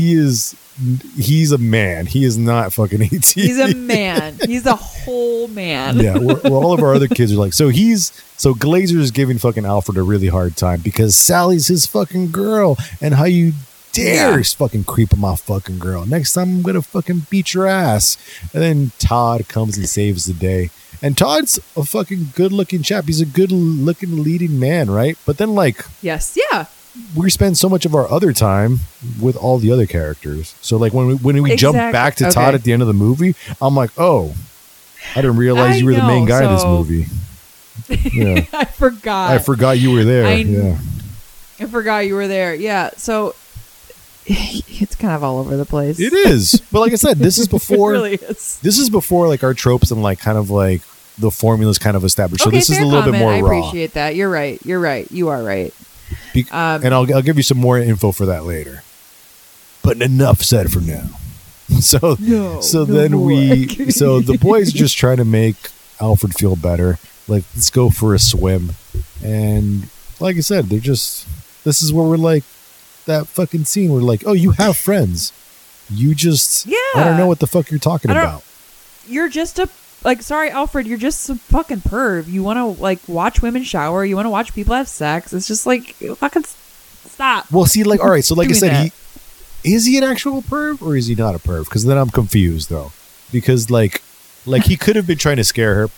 he's a man. He is not fucking 18. He's a man. He's a whole man. Yeah, where all of our other kids are like, so Glazer is giving fucking Alfred a really hard time because Sally's his fucking girl, and how you dare fucking creep on my fucking girl. Next time I'm gonna fucking beat your ass. And then Todd comes and saves the day. And Todd's a fucking good-looking chap. He's a good-looking leading man, right? But then, like... Yes, yeah. We spend so much of our other time with all the other characters. So, like, when we jump back to Todd at the end of the movie, I'm like, oh, I didn't realize you were the main guy in this movie. Yeah. I forgot. I forgot you were there. I forgot you were there. Yeah. So it's kind of all over the place. It is. But like I said, this is before. It really is. This is before like our tropes and like kind of like the formula's kind of established. So Okay, this is a fair little bit comment. more I raw. appreciate that. You're right. You are right. And I'll give you some more info for that later. But enough said for now. So then the boys are just trying to make Alfred feel better. Like, let's go for a swim. And like I said, this is where we're like, that fucking scene where like, oh, you have friends. You just, I don't know what the fuck you're talking about. You're just sorry, Alfred, you're just some fucking perv. You want to like watch women shower. You want to watch people have sex. It's just like, fucking stop. Well, see, like, all right. So like I said, that. Is he an actual perv or is he not a perv? Because then I'm confused though. Because like he could have been trying to scare her.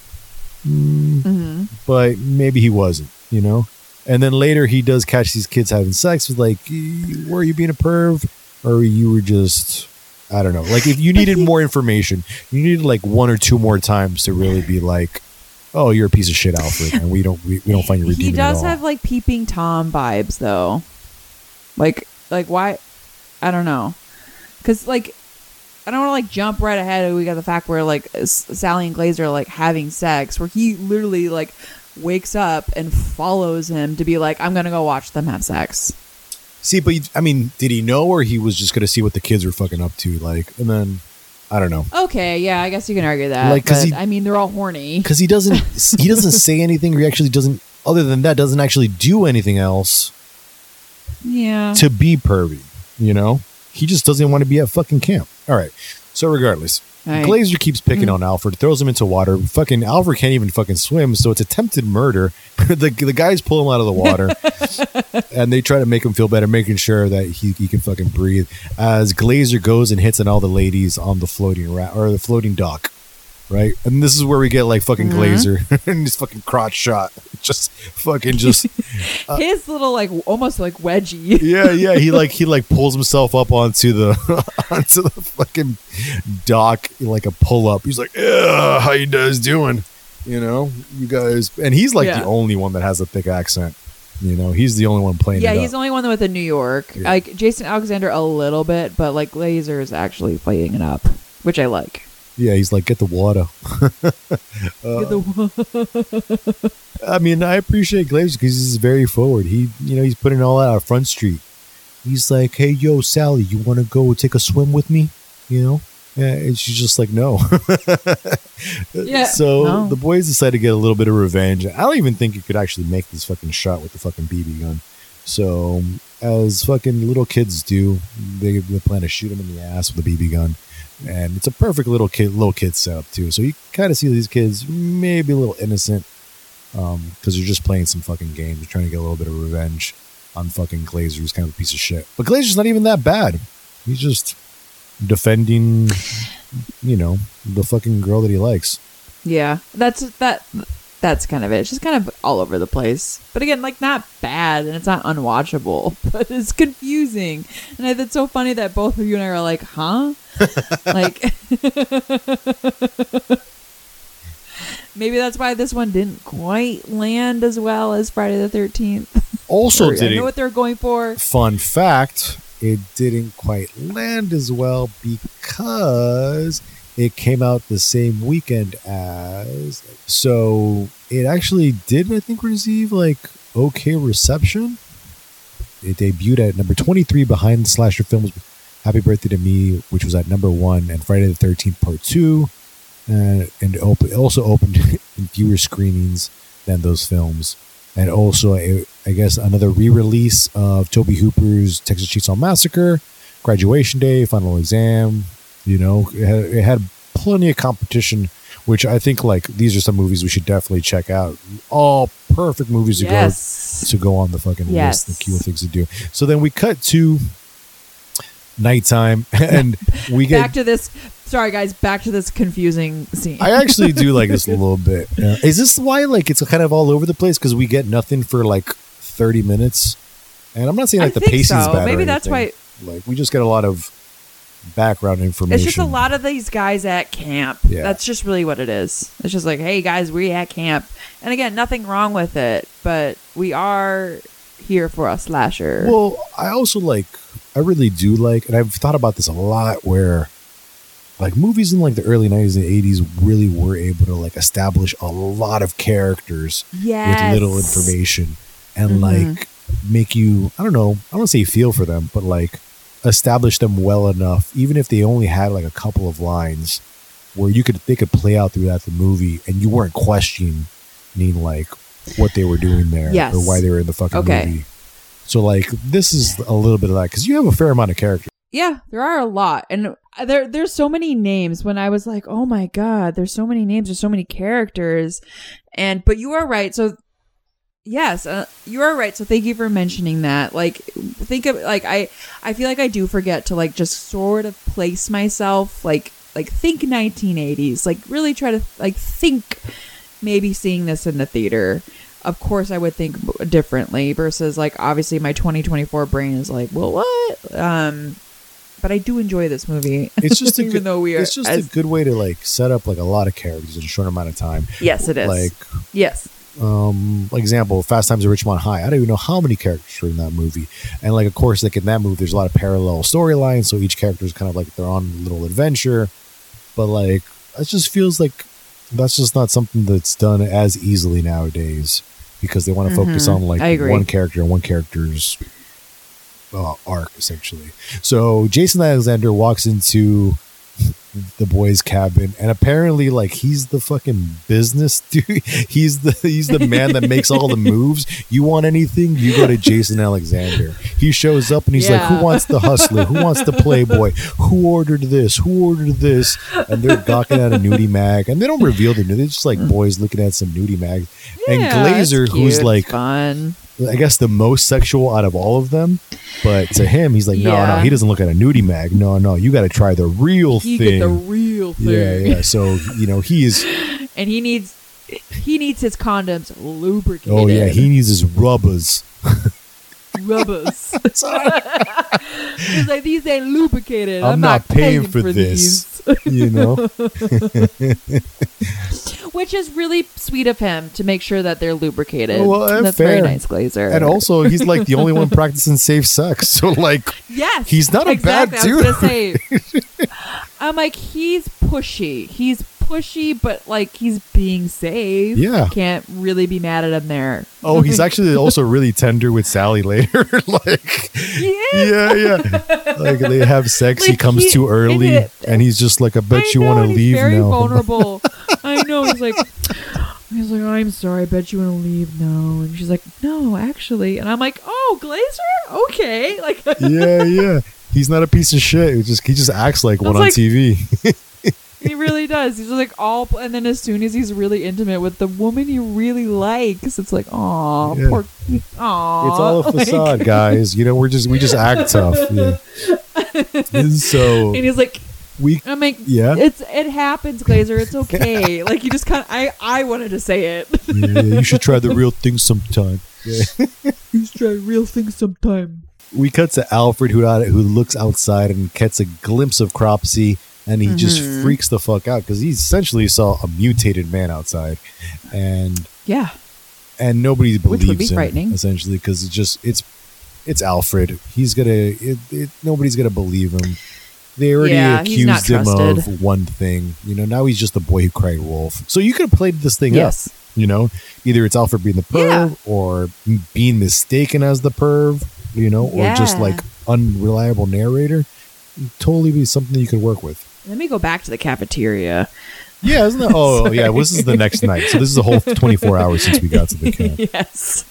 But maybe he wasn't, you know? And then later he does catch these kids having sex with like, were you being a perv? Or you were just, I don't know. Like if you needed more information, you needed like one or two more times to really be like, oh, you're a piece of shit, Alfred. And we don't find you redeeming He does at all. have like peeping Tom vibes though. Like why? I don't know. Because like, I don't want to like jump right ahead. We got the fact where like Sally and Glazer are like having sex, where he literally like wakes up and follows him to be like, I'm gonna go watch them have sex. See, but I mean, did he know, or he was just gonna see what the kids were fucking up to? Like, and then I don't know. Okay, yeah, I guess you can argue that. Like, but, I mean, they're all horny. Because he doesn't say anything, or he actually doesn't. Other than that, doesn't actually do anything else. Yeah. To be pervy, you know, he just doesn't want to be at fucking camp. All right. So regardless, right. Glazer keeps picking on Alfred, throws him into water. Fucking Alfred can't even fucking swim, so it's attempted murder. the guys pull him out of the water, and they try to make him feel better, making sure that he can fucking breathe. As Glazer goes and hits on all the ladies on the floating dock, right? And this is where we get like fucking Glazer and his fucking crotch shot, just his little like almost like wedgie. yeah. He pulls himself up onto the fucking dock like a pull up. He's like, yeah, how you guys doing? You know, you guys, and he's like the only one that has a thick accent. You know, he's the only one playing. Yeah, it he's the only one with a New York. Yeah. Like Jason Alexander a little bit, but like Glazer is actually playing it up, which I like. Yeah, he's like, get the water. I mean, I appreciate Glazer because he's very forward. He's putting it all out Front Street. He's like, hey, yo, Sally, you want to go take a swim with me? You know? And she's just like, no. Yeah. So the boys decide to get a little bit of revenge. I don't even think you could actually make this fucking shot with the fucking BB gun. So as fucking little kids do, they plan to shoot him in the ass with a BB gun. And it's a perfect little kid setup too. So you kind of see these kids maybe a little innocent because they're just playing some fucking games. They're trying to get a little bit of revenge on fucking Glazer, who's kind of a piece of shit. But Glazer's not even that bad. He's just defending, the fucking girl that he likes. Yeah, that's kind of it. It's just kind of all over the place. But again, like not bad, and it's not unwatchable, but it's confusing. And it's so funny that both of you and I are like, huh? Like, maybe that's why this one didn't quite land as well as Friday the 13th. Also, I know what they're going for. Fun fact, it didn't quite land as well because it came out the same weekend as, so it actually did, I think, receive like okay reception. It debuted at number 23 behind slasher films Happy Birthday to Me, which was at number 1, and Friday the 13th Part 2, and it also opened in fewer screenings than those films. And also, I guess, another re-release of Tobe Hooper's Texas Chainsaw Massacre, Graduation Day, Final Exam. It had plenty of competition, which I think like these are some movies we should definitely check out. All perfect movies to go on the fucking list, the cool things to do. So then we cut to nighttime, and we get back to this. Sorry, guys, back to this confusing scene. I actually do like this a little bit. Is this why like it's kind of all over the place because we get nothing for like 30 minutes? And I'm not saying like the pace is bad. Maybe that's why. Like we just get a lot of background information. It's just a lot of these guys at camp. Yeah. That's just really what it is. It's just like, hey guys, we at camp. And again, nothing wrong with it, but we are here for a slasher. Well, I really do like, and I've thought about this a lot, where like movies in like the early 90s and 80s really were able to like establish a lot of characters with little information and like make you, I don't want to say feel for them, but like establish them well enough, even if they only had like a couple of lines where they could play out throughout the movie and you weren't questioning like what they were doing there or why they were in the fucking movie. So like this is a little bit of that, because you have a fair amount of characters. Yeah, there are a lot. And there's so many names. When I was like, oh my God, there's so many names, there's so many characters. But you are right. So yes, you are right. So thank you for mentioning that. Like, think of like, I feel like I do forget to like just sort of place myself, like think 1980s, like really try to like think maybe seeing this in the theater. Of course I would think differently versus like obviously my 2024 brain is like, well, what? But I do enjoy this movie. It's just a good way to like set up like a lot of characters in a short amount of time. Yes, it is. Like, yes. Like example, Fast Times at Ridgemont High. I don't even know how many characters are in that movie. And like, of course, like in that movie, there's a lot of parallel storylines. So each character is kind of like their own little adventure. But like, it just feels like that's just not something that's done as easily nowadays, because they want to focus on like one character and one character's arc, essentially. So Jason Alexander walks into the boys' cabin, and apparently like he's the fucking business dude. He's the man that makes all the moves. You want anything, you go to Jason Alexander. He shows up and he's like, who wants the Hustler, who wants the Playboy, who ordered this, and they're gawking at a nudie mag, and they don't reveal the nudie. They're just like boys looking at some nudie mag. And Glazer, who's like fun, I guess the most sexual out of all of them, but to him, he's like, no, he doesn't look at a nudie mag. No, you got to try the real thing. Get the real thing. Yeah. So he is, and he needs his condoms lubricated. Oh yeah, he needs his rubbers. Rubbers. He's like, these ain't lubricated. I'm not paying for this. You know. Which is really sweet of him to make sure that they're lubricated. Well, that's fair. Very nice, Glazer. And also, he's like the only one practicing safe sex. So, like, he's not a bad dude. I was gonna say, I'm like, he's pushy, but like he's being safe. Yeah, can't really be mad at him there. Oh, he's actually also really tender with Sally later. Like, yeah. Like they have sex. Like, he comes too early, and he's just like, "I bet you want to leave now." Very vulnerable. I know. He's like, I'm sorry. I bet you want to leave now. And she's like, no, actually. And I'm like, oh, Glazer, okay. Like, yeah. He's not a piece of shit. He just acts like one on TV. He really does. He's like and then as soon as he's really intimate with the woman he really likes, it's like, aw, poor, aw. It's all a facade, guys. You know, we just act tough. Yeah. And he's like, I'm like, it happens, Glazer. It's okay. Like you just kind of, I wanted to say it. Yeah, you should try the real thing sometime. Yeah. You should try real things sometime. We cut to Alfred, who looks outside and gets a glimpse of Cropsy. And he just freaks the fuck out because he essentially saw a mutated man outside, and nobody believes him. Frightening. Essentially, because it's Alfred. Nobody's gonna believe him. They already accused him of one thing. You know, now he's just the boy who cried wolf. So you could have played this thing up. You know, either it's Alfred being the perv or being mistaken as the perv. You know, or just like unreliable narrator. Totally be something you could work with. Let me go back to the cafeteria. Yeah, isn't that? Oh, yeah. This is the next night. So this is a whole 24 hours since we got to the camp. Yes.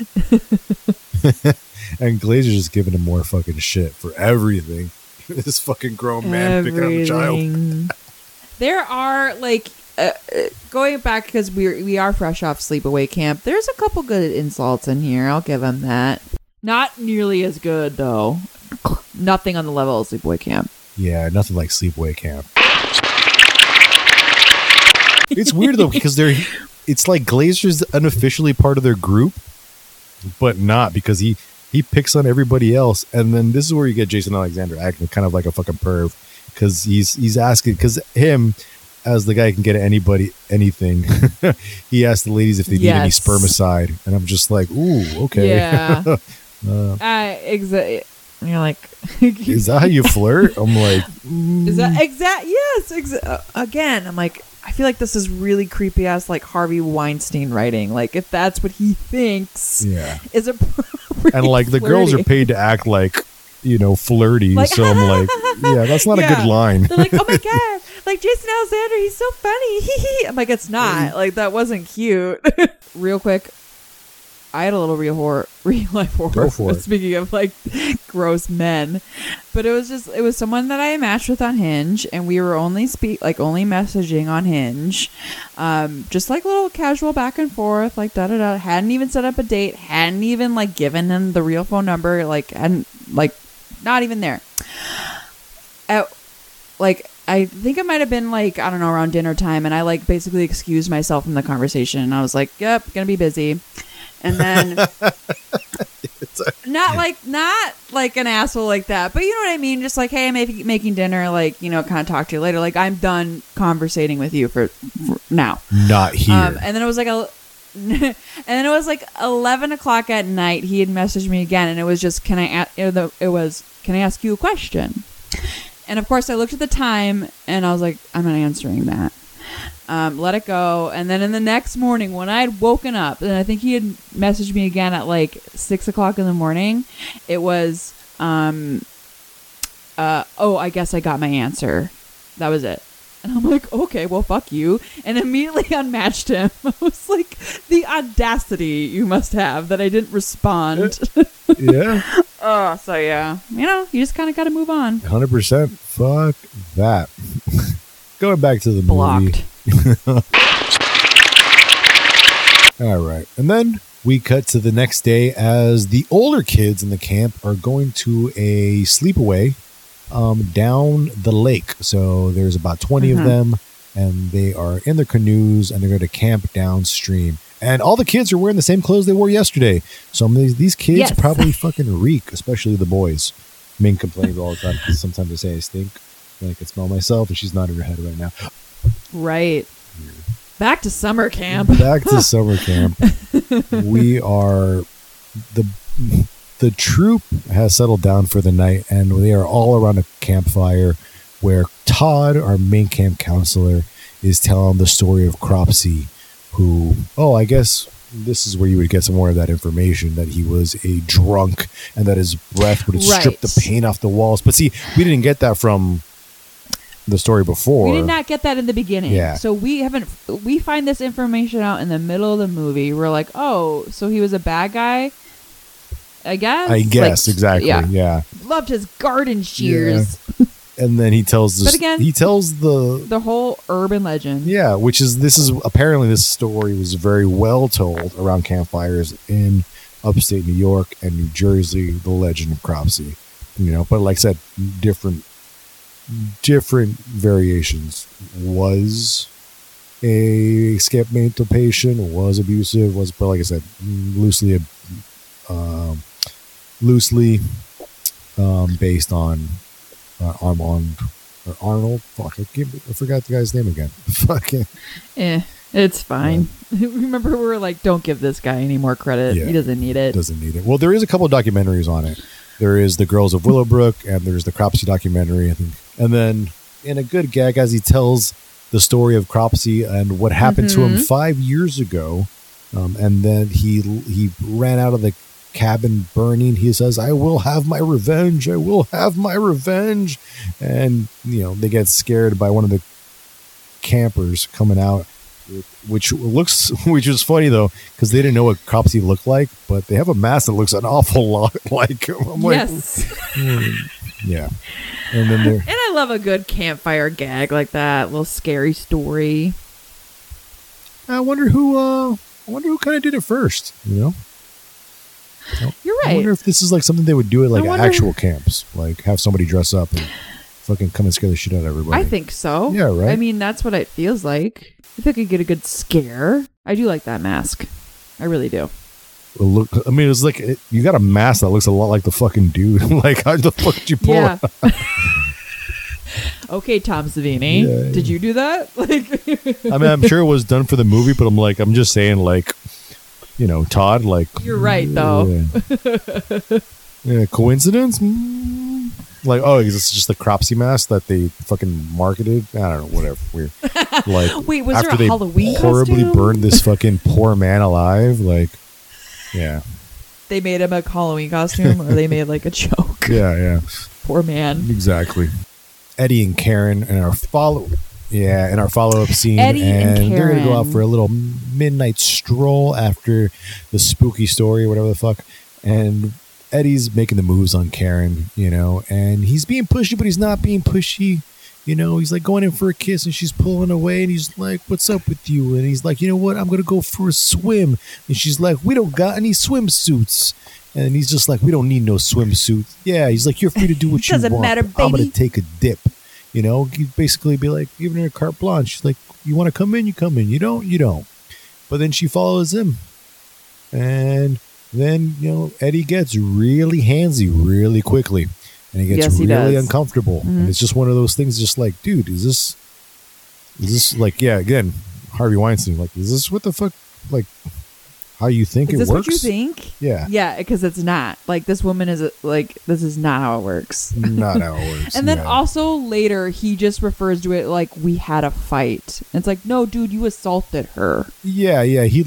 And Glazer's just giving him more fucking shit for everything. This fucking grown man picking up a child. There are like going back because we are fresh off sleepaway camp. There's a couple good insults in here. I'll give him that. Not nearly as good though. Nothing on the level of Sleepaway Camp. Yeah, nothing like Sleepaway Camp. It's weird though because it's like Glazer's unofficially part of their group, but not because he he picks on everybody else. And then this is where you get Jason Alexander acting kind of like a fucking perv, because he's asking, because him, as the guy can get anybody anything, he asked the ladies if they need any spermicide, and I'm just like, ooh, okay. Yeah. Exactly. And you're like, is that how you flirt? I'm like, is that yes, again, I'm like, I feel like this is really creepy ass like Harvey Weinstein writing. Like, if that's what he thinks is appropriate. And like the girls are paid to act like, flirty. Like, so I'm like, yeah, that's not a good line. They're like, oh my God, like Jason Alexander, he's so funny. I'm like, it's not. Like, that wasn't cute. Real quick, I had a little real life horror. Go for it. Speaking of like gross men, but it was someone that I matched with on Hinge, and we were only messaging on Hinge, just like little casual back and forth, like da da da. Hadn't even set up a date. Hadn't even like given him the real phone number. Like, hadn't like, not even there. I think it might have been like, I don't know, around dinner time, and I like basically excused myself from the conversation. And I was like, yep, gonna be busy. And then not like an asshole like that, but you know what I mean? Just like, hey, I'm making dinner, like, kind of talk to you later. Like, I'm done conversating with you for now. Not here. And then it was like 11 o'clock at night. He had messaged me again, and it was just, can I ask you a question? And of course I looked at the time and I was like, I'm not answering that. Let it go. And then in the next morning, when I had woken up, and I think he had messaged me again at like 6 o'clock in the morning, it was, I guess I got my answer. That was it. And I'm like, okay, well, fuck you. And immediately unmatched him. I was like, the audacity you must have that I didn't respond. Yeah. So yeah, you just kind of got to move on. 100%. Fuck that. Going back to the Blocked. movie. All right. And then we cut to the next day as the older kids in the camp are going to a sleepaway down the lake. So there's about 20 of them, and they are in their canoes, and they're going to camp downstream. And all the kids are wearing the same clothes they wore yesterday. Some of these kids probably fucking reek, especially the boys. Ming complains all the time because sometimes I say I stink. I can smell myself, and she's not in her head right now. Right. Back to summer camp. Back to summer camp. We are the troop has settled down for the night, and they are all around a campfire where Todd, our main camp counselor, is telling the story of Cropsy, who, I guess this is where you would get some more of that information, that he was a drunk and that his breath would strip the paint off the walls. But see, we didn't get that from the story before. We did not get that in the beginning. Yeah. So we find this information out in the middle of the movie. We're like, oh, so he was a bad guy? I guess. Exactly. Yeah. Loved his garden shears. Yeah. And then he tells this. But again, he tells the whole urban legend. Yeah, apparently this story was very well told around campfires in upstate New York and New Jersey. The legend of Cropsy, but like I said, different variations. Was a escapement patient, was abusive, but like I said, loosely based on Arnold. Fuck, I forgot the guy's name again. Fucking. It's fine. Remember, we were like, don't give this guy any more credit. Yeah, he doesn't need it. Well, there is a couple of documentaries on it. There is The Girls of Willowbrook, and there's the Cropsy documentary, I think. And then, in a good gag, as he tells the story of Cropsy and what happened to him 5 years ago, and then he ran out of the cabin burning. He says, I will have my revenge. I will have my revenge. And, they get scared by one of the campers coming out, which is funny though, because they didn't know what Cropsy looked like, but they have a mask that looks an awful lot like him. I'm yes. Yeah. And then I love a good campfire gag like that, little scary story. I wonder who kind of did it first, You're right. I wonder if this is like something they would do at like actual camps, like have somebody dress up and fucking come and scare the shit out of everybody. I think so. Yeah, right. I mean, that's what it feels like. If I could get a good scare. I do like that mask. I really do. look. I mean, it's like you got a mask that looks a lot like the fucking dude. Like, how the fuck did you pull Yeah. it? Okay, Tom Savini, Yeah. did you do that? Like, I mean, I'm sure it was done for the movie, but I'm just saying, like, Todd, like, you're right though. Yeah, coincidence? Like, oh, it's just the Cropsy mask that they fucking marketed. I don't know, whatever. Weird. Like, Wait, was after there a they Halloween horribly costume? burned this fucking poor man alive, like, yeah, They made him a Halloween costume, or they made like a joke. yeah, Poor man. exactly. Eddie and Karen in our follow-up scene, Eddie and they're gonna go out Karen. for a little midnight stroll after the spooky story or whatever the fuck. And Eddie's making the moves on Karen, and he's being pushy, but he's not being pushy. He's like going in for a kiss and she's pulling away and he's like, "What's up with you?" And he's like, "You know what? I'm going to go for a swim." And she's like, "We don't got any swimsuits." And he's just like, "We don't need no swimsuits." Yeah, he's like, "You're free to do what you Doesn't want. matter, I'm going baby. to take a dip." He'd basically be like, giving her a carte blanche. She's like, "You want to come in? You come in. You don't? You don't." But then she follows him. And then, Eddie gets really handsy really quickly. And he gets Yes, he really does. uncomfortable. Mhm. And it's just one of those things, just like, dude, is this like, yeah, again, Harvey Weinstein, like, is this what the fuck, like, how you think Is it this works? what you think? Yeah. Yeah, because it's not. Like, this woman is like, this is not how it works. Not how it works. And then yeah. also later, he just refers to it like, we had a fight. And it's like, no, dude, you assaulted her. Yeah. He's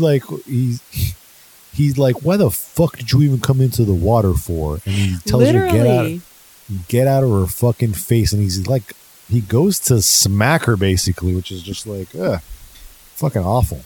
like, "Why the fuck did you even come into the water for?" And he tells her, Literally. get out of her fucking face. And he's like, he goes to smack her basically, which is just like, fucking awful.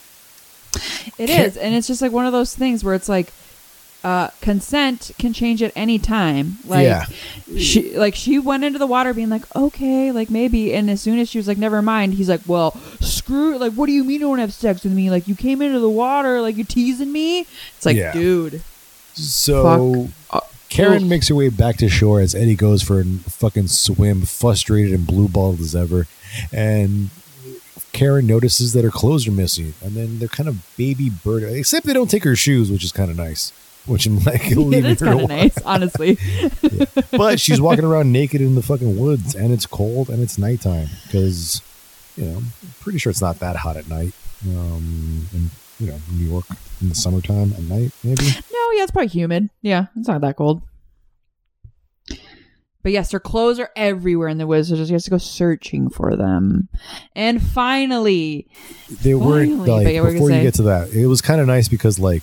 It is. And it's just like one of those things where it's like, consent can change at any time. Like, Yeah. she went into the water being like, okay, like maybe. And as soon as she was like, never mind, he's like, well, screw, like, what do you mean you don't have sex with me? Like, you came into the water, like, you teasing me? It's like, Yeah. dude. So Karen Ugh. makes her way back to shore as Eddie goes for a fucking swim, frustrated and blue-balled as ever. And Karen notices that her clothes are missing. And then they're kind of baby bird, except they don't take her shoes, which is kind of nice. Which I'm like, It leaving is her kind of alone. nice, honestly. But she's walking around naked in the fucking woods, and it's cold and it's nighttime because, I'm pretty sure it's not that hot at night. In New York in the summertime at night, maybe. No, yeah, it's probably humid. Yeah, it's not that cold. But yes, her clothes are everywhere in the woods, so she has to go searching for them. And finally, They weren't Finally, like but yeah, what were you before gonna you say? get to that. It was kind of nice because it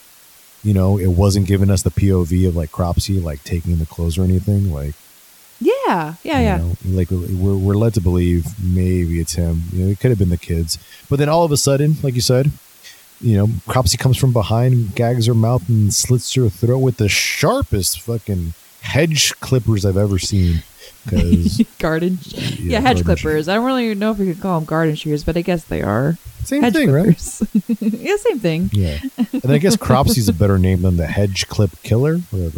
wasn't giving us the POV of like Cropsy like taking the clothes or anything. Like yeah. like we're led to believe maybe it's him. It could have been the kids, but then all of a sudden, like you said, Cropsy comes from behind, gags her mouth, and slits her throat with the sharpest fucking hedge clippers I've ever seen. Because Garden, hedge garden clippers. I don't really know if we could call them garden shears, but I guess they are. same Hedge thing, right? clippers. Yeah, same thing. Yeah, and I guess Cropsy's a better name than the hedge clip killer. Or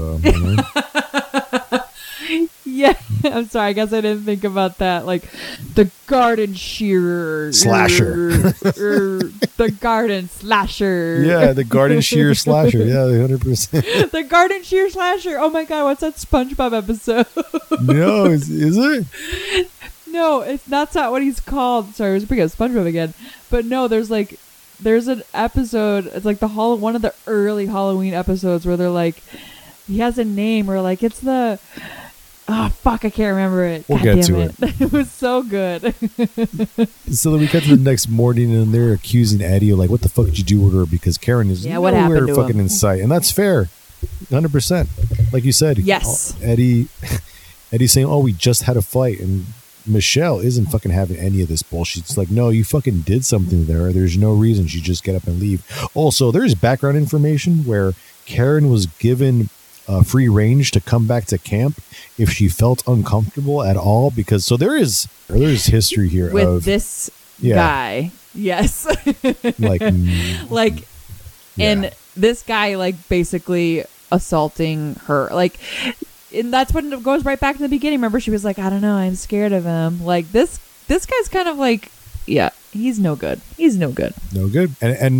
the, Yeah, I'm sorry. I guess I didn't think about that. Like the garden shearer, Slasher. the garden slasher. yeah, the garden shear slasher. Yeah, 100%. The garden shear slasher. Oh my god, what's that SpongeBob episode? No, is it? No, that's not what he's called. Sorry, I was bringing up SpongeBob again. But no, there's an episode. It's like one of the early Halloween episodes where they're like, he has a name or like it's the. Oh fuck! I can't remember it. We'll God get damn to it. It was so good. So then we cut to the next morning, and they're accusing Eddie of like, "What the fuck did you do with her?" Because Karen is what nowhere happened to fucking him? in sight, and that's fair, 100%. Like you said, Yes. Eddie's saying, "Oh, we just had a fight," and Michelle isn't fucking having any of this bullshit. It's like, no, you fucking did something there. There's no reason. She just get up and leave. Also, there's background information where Karen was given free range to come back to camp if she felt uncomfortable at all, because there is history here With of this Yeah. guy. Yes. like Like, and this guy, like, basically assaulting her. Like, and that's when it goes right back to the beginning. Remember, she was like, I don't know, I'm scared of him. Like, this guy's kind of like, yeah, he's no good. He's no good. no good. And Ned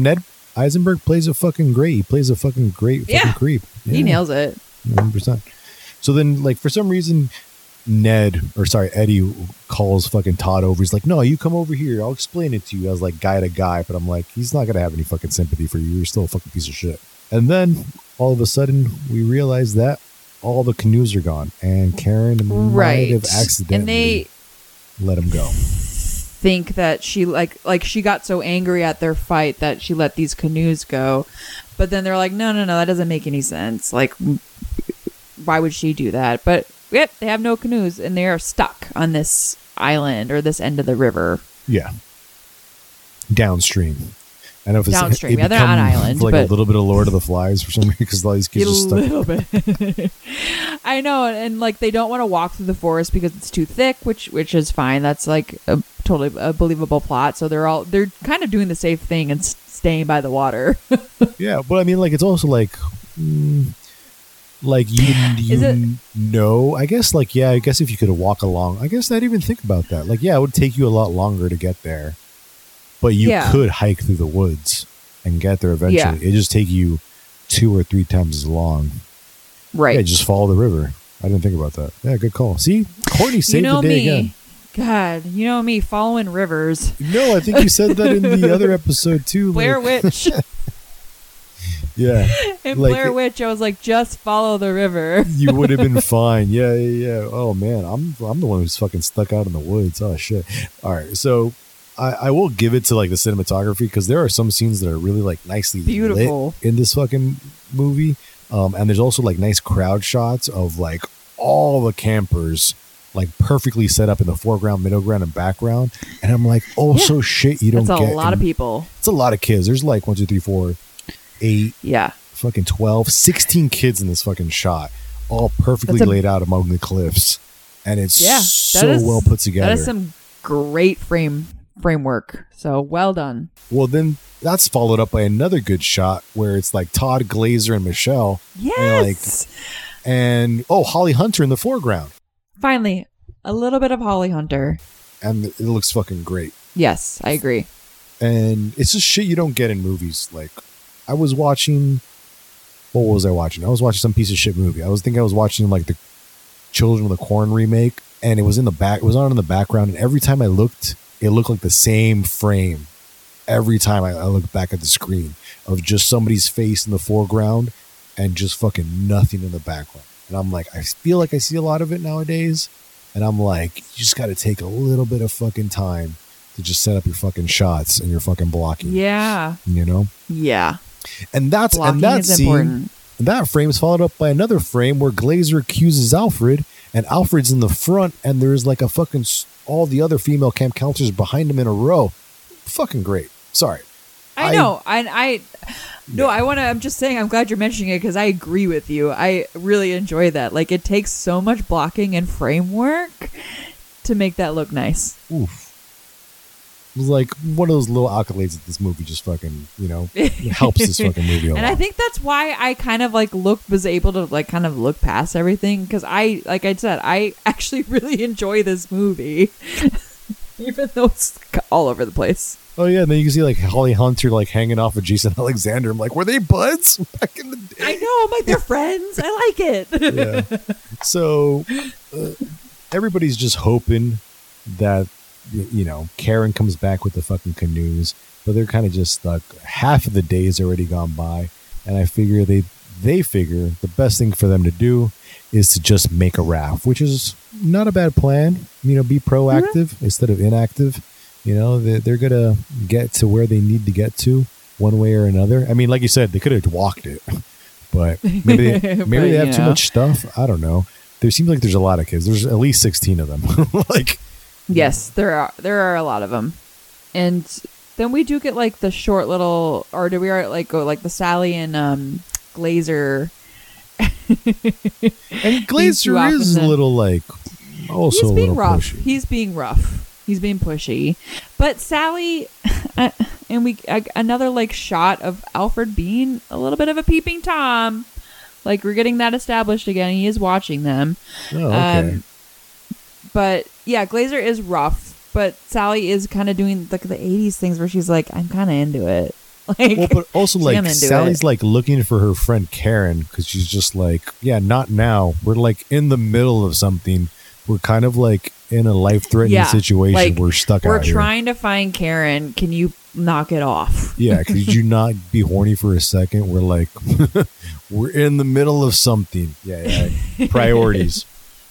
Eisenberg plays a fucking great. He plays a fucking great fucking creep. Yeah, he nails it. 100%. So then, like, for some reason, Eddie calls fucking Todd over. He's like, no, you come over here. I'll explain it to you as like guy to guy. But I'm like, he's not going to have any fucking sympathy for you. You're still a fucking piece of shit. And then all of a sudden we realize that all the canoes are gone and Karen might have accidentally let him go. Think that she like she got so angry at their fight that she let these canoes go. But then they're like, no, that doesn't make any sense. Like, why would she do that? But yep, they have no canoes and they are stuck on this island or this end of the river. Yeah. Downstream. I know if downstream. Yeah, they're not on an island. Like but a little bit of Lord of the Flies for some reason because all these kids are stuck. A little bit. I know. And like they don't want to walk through the forest because it's too thick, which is fine. That's like a totally a believable plot. So they're kind of doing the safe thing and staying by the water. Yeah. But I mean, like, it's also like, like you know, I guess like, yeah, I guess if you could walk along, I guess I'd even think about that. Like, yeah, it would take you a lot longer to get there. But you could hike through the woods and get there eventually. Yeah. It just take you 2 or 3 times as long. Right. Yeah, just follow the river. I didn't think about that. Yeah, good call. See, Courtney saved the day again. God, you know me following rivers. No, I think you said that in the other episode too. Blair Witch. Yeah. In like, Blair Witch, I was like, just follow the river. You would have been fine. Yeah. Oh man, I'm the one who's fucking stuck out in the woods. Oh shit. All right, so. I will give it to like the cinematography because there are some scenes that are really like nicely beautiful lit in this fucking movie. And there's also like nice crowd shots of like all the campers like perfectly set up in the foreground, middle ground, and background. And I'm like, so shit, you don't get. That's a lot of people. It's a lot of kids. There's like 1, 2, 3, 4, 8. Yeah. Fucking 12, 16 kids in this fucking shot, all perfectly laid out among the cliffs. And it's so well put together. That is some great framework. So well done. Well, then that's followed up by another good shot where it's like Todd, Glazer, and Michelle. Yes. And Holly Hunter in the foreground. Finally, a little bit of Holly Hunter. And it looks fucking great. Yes, I agree. And it's just shit you don't get in movies. Like, I was watching... What was I watching? I was watching some piece of shit movie. I was watching like the Children of the Corn remake. And it was in the back. It was on in the background. And every time I looked... It looked like the same frame every time I look back at the screen of just somebody's face in the foreground and just fucking nothing in the background. And I'm like, I feel like I see a lot of it nowadays. And I'm like, you just got to take a little bit of fucking time to just set up your fucking shots and your fucking blocking. Yeah. You know? Yeah. And that scene, important. That frame is followed up by another frame where Glazer accuses Alfred and Alfred's in the front and there's like a fucking... all the other female camp counselors behind him in a row. Fucking great. Sorry. I know. I'm just saying, I'm glad you're mentioning it because I agree with you. I really enjoy that. Like, it takes so much blocking and framework to make that look nice. Oof. It was like one of those little accolades that this movie just fucking, helps this fucking movie a lot. And I think that's why I kind of like was able to like kind of look past everything because like I said, I actually really enjoy this movie, even though it's all over the place. Oh yeah, and then you can see like Holly Hunter like hanging off of Jason Alexander. I'm like, were they buds back in the day? I know, I'm like, they're friends. I like it. Yeah. So everybody's just hoping that Karen comes back with the fucking canoes, but they're kind of just stuck. Half of the day has already gone by, and I figure they figure the best thing for them to do is to just make a raft, which is not a bad plan. Be proactive instead of inactive. They're gonna get to where they need to get to one way or another. I mean, like you said, they could have walked it, but maybe they have too much stuff. I don't know. There seems like there's a lot of kids. There's at least 16 of them. Like. Yes, there are a lot of them, and then we do get like the short little, or do we like go like the Sally and Glazer? And Glazer is a little like also he's being a little rough. pushy. He's being rough. He's being pushy, but Sally, and we another like shot of Alfred being a little bit of a peeping Tom. Like we're getting that established again. He is watching them. Oh, okay. But yeah, Glazer is rough, but Sally is kind of doing like the 80s things where she's like, I'm kind of into it. Like, well, but also like into Sally's it. like looking for her friend Karen because she's just like, yeah, not now. We're like in the middle of something. We're kind of like in a life-threatening situation. Like, We're stuck we're out here. trying to find Karen. Can you knock it off? Yeah, could you not be horny for a second? We're like, we're in the middle of something. Yeah. Priorities.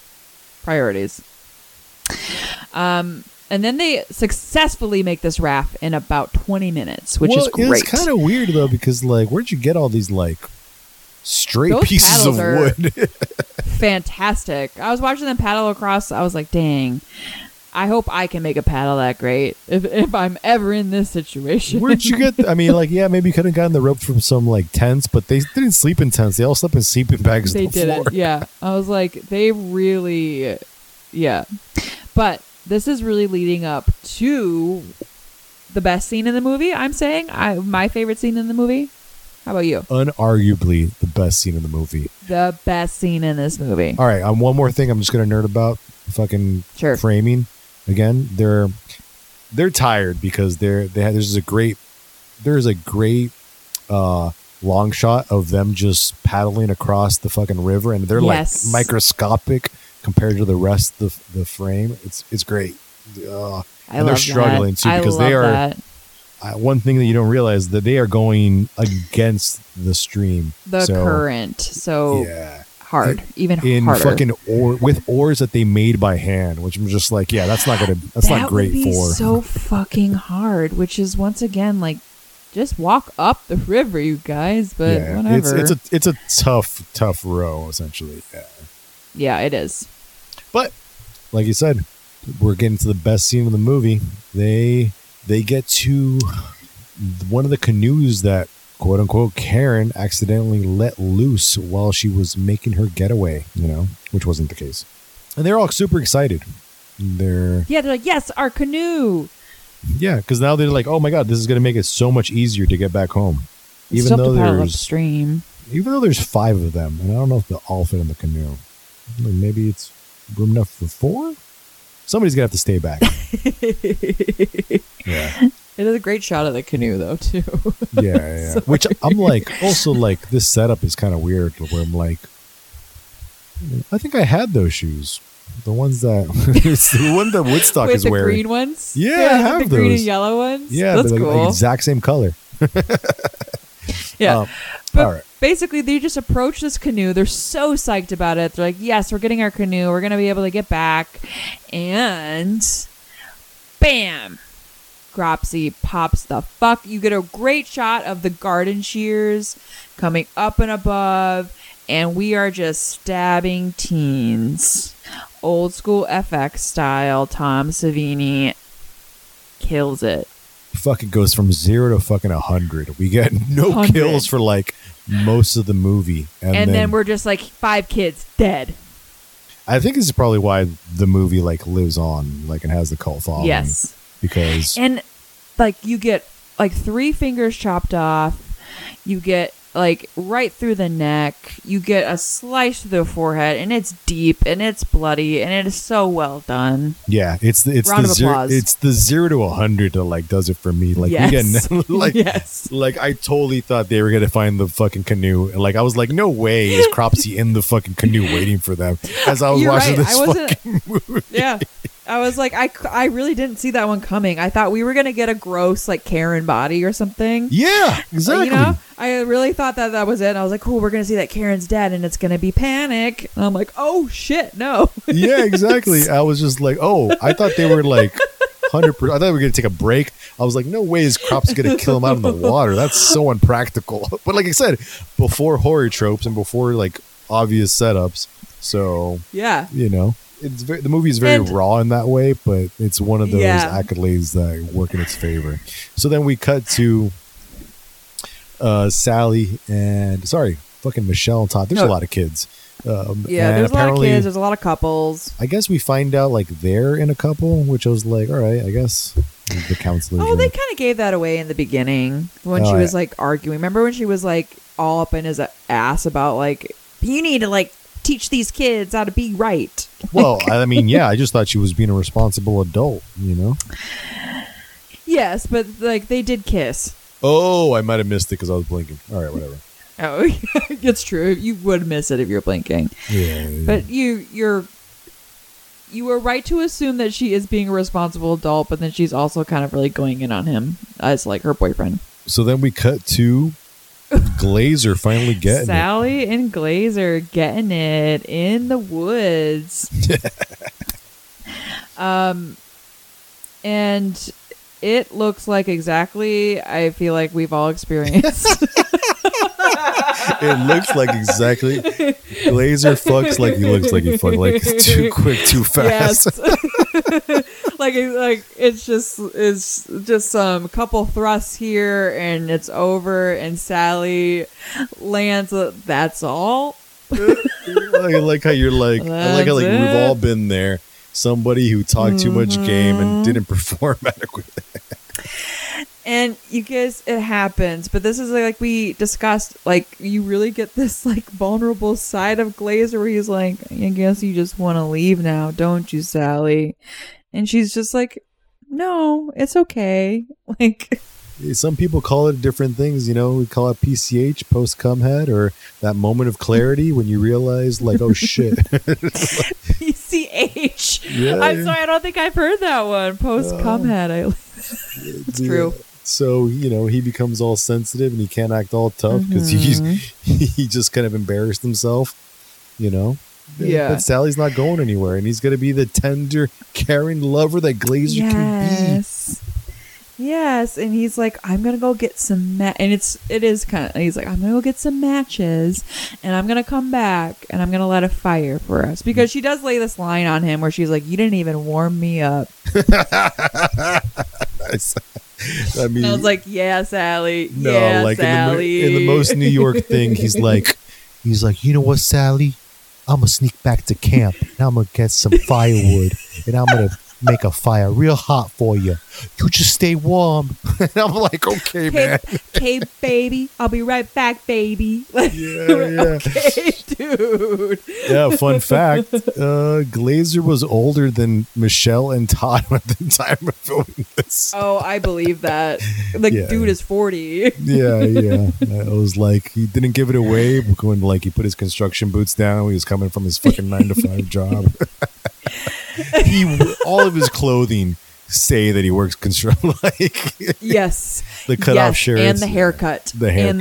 And then they successfully make this raft in about 20 minutes, which is great. It's kind of weird though because like, where'd you get all these like straight Those pieces of paddles wood? Fantastic. I was watching them paddle across. I was like, dang, I hope I can make a paddle that great if I'm ever in this situation. Where'd you get? I mean, like, yeah, maybe you could have gotten the rope from some like tents, but they didn't sleep in tents. They all slept in sleeping bags. They on the floor. didn't. Yeah. I was like, they really, yeah. But this is really leading up to the best scene in the movie, I'm saying. My favorite scene in the movie. How about you? Unarguably the best scene in the movie. The best scene in this movie. All right, one more thing I'm just gonna nerd about. Fucking Sure. framing. Again, they're tired because there's a great long shot of them just paddling across the fucking river, and they're Yes. like microscopic compared to the rest of the frame. It's great. I And love they're struggling that. too because I they love are. that. One thing that you don't realize is that they are going against the stream, The current. So yeah, hard. Even in harder. fucking with oars that they made by hand, which I'm just like, yeah, that's not that not great would be for. so fucking hard, which is once again like just walk up the river, you guys, but Yeah, whatever. it's a tough row essentially. Yeah. Yeah, it is. But like you said, we're getting to the best scene of the movie. They get to one of the canoes that quote unquote Karen accidentally let loose while she was making her getaway, which wasn't the case. And they're all super excited. They're like, yes, our canoe. yeah, because now they're like, oh my god, this is going to make it so much easier to get back home. Even though upstream. Even though there's 5 of them, and I don't know if they'll all fit in the canoe. Maybe it's room enough for 4? Somebody's going to have to stay back. Yeah. It is a great shot of the canoe, though, too. Yeah. Which I'm like, also like, this setup is kind of weird where I'm like, I think I had those shoes. The ones that, it's the one that Woodstock With is the wearing. green ones? Yeah, I have the green and those. yellow ones? Yeah, That's they're cool. like exact same color. Yeah. But all right. basically, they just approach this canoe. They're so psyched about it. They're like, yes, we're getting our canoe. We're going to be able to get back. And bam! Gropsy pops the fuck. You get a great shot of the garden shears coming up and above. And we are just stabbing teens. Old school FX style. Tom Savini kills it. Fucking goes from 0 to fucking 100. We get no 100. kills for like most of the movie, And then we're just like 5 kids dead. I think this is probably why the movie like lives on, like, and has the cult following. Yes, because and like you get like 3 fingers chopped off. You get like right through the neck. You get a slice through the forehead, and it's deep and it's bloody, and it is so well done. yeah, it's Round the of 0, applause. it's the 0 to 100 that like does it for me. Like Yes. we get like Yes. like I totally thought they were gonna find the fucking canoe, and like I was like, no way is Cropsy in the fucking canoe waiting for them as I was You're watching right. this I wasn't. fucking movie. Yeah. I was like, I really didn't see that one coming. I thought we were gonna get a gross like Karen body or something. Yeah, exactly. You know, I really thought that was it. I was like, cool, we're going to see that Karen's dead and it's going to be panic. And I'm like, oh shit, no. Yeah, exactly. I was just like, oh, I thought they were like 100%. I thought we were going to take a break. I was like, no way is Cropsy going to kill him out in the water. That's so unpractical. But like I said, before horror tropes and before like obvious setups. So, Yeah. the movie is very raw in that way, but it's one of those accolades that work in its favor. So then we cut to Sally and fucking Michelle and Todd. There's a lot of kids. There's a lot of kids. There's a lot of couples. I guess we find out like they're in a couple, which I was like, all right, I guess the counselor. Oh, they kind of gave that away in the beginning when she was like arguing. Remember when she was like all up in his ass about like, you need to like teach these kids how to be right. Well, I mean, yeah, I just thought she was being a responsible adult, Yes, but like they did kiss. Oh, I might have missed it because I was blinking. All right, whatever. Oh, it's true. You would miss it if you're blinking. Yeah. But you were right to assume that she is being a responsible adult, but then she's also kind of really going in on him as like her boyfriend. So then we cut to Glazer finally getting Sally and Glazer getting it in the woods. And it looks like exactly, I feel like we've all experienced. It looks like exactly. Glazer fucks like he looks like he fucked, like too quick, too fast. Yes. like it's just some couple thrusts here and it's over, and Sally lands. That's all. I like how you're like. I like how like we've all been there. Somebody who talked too much game and didn't perform adequately. And you guys, it happens, but this is like we discussed, like you really get this like vulnerable side of Glazer where he's like, I guess you just want to leave now, don't you, Sally? And she's just like, no, it's okay. Like, some people call it different things, you know. We call it PCH, post cum head, or that moment of clarity when you realize, like, oh shit. PCH. Yeah, I'm sorry, I don't think I've heard that one. Post cum head. It's true. So, you know, he becomes all sensitive and he can't act all tough because he just kind of embarrassed himself, you know. Yeah. But Sally's not going anywhere, and he's going to be the tender, caring lover that Glazer can be. Yes, and he's like, I'm gonna go get some and it is kind of, he's like, I'm gonna go get some matches, and I'm gonna come back, and I'm gonna light a fire for us, because she does lay this line on him where she's like, you didn't even warm me up. Nice. I mean, and I was like, yeah, Sally. No, yeah, like Sally. in the most New York thing, he's like, you know what, Sally? I'm gonna sneak back to camp, and I'm gonna get some firewood, and I'm gonna make a fire real hot for you. You just stay warm. And I'm like, okay, man. Hey, baby. I'll be right back, baby. Yeah. Okay, dude. Yeah, fun fact. Glazer was older than Michelle and Todd at the time of filming this. Oh, I believe that. Dude is 40. Yeah. I was like, he didn't give it away when like he put his construction boots down. He was coming from his fucking 9-to-5 job. All of his clothing say that he works construction. Like, yes, the cutoff shirts and the haircut,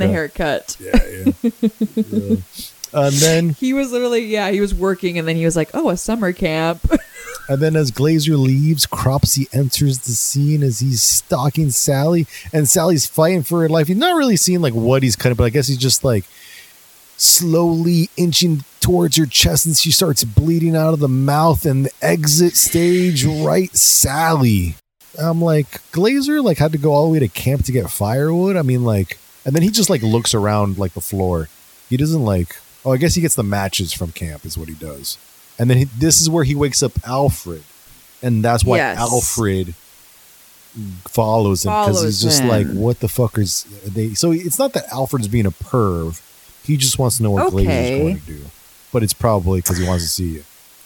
Yeah. And then he was literally, he was working, and then he was like, "Oh, a summer camp." And then as Glazer leaves, Cropsy enters the scene as he's stalking Sally, and Sally's fighting for her life. He's not really seeing like what he's cutting, but I guess he's just like slowly inching towards her chest, and she starts bleeding out of the mouth, and the exit stage right Sally. I'm like, Glazer like had to go all the way to camp to get firewood. I mean, like, and then he just like looks around like the floor. He doesn't like, I guess he gets the matches from camp is what he does. And then this is where he wakes up Alfred, and that's why Alfred follows him, because he's just like, what the fuck is they? So it's not that Alfred's being a perv. He just wants to know what Glazer's going to do. But it's probably because he wants to see you.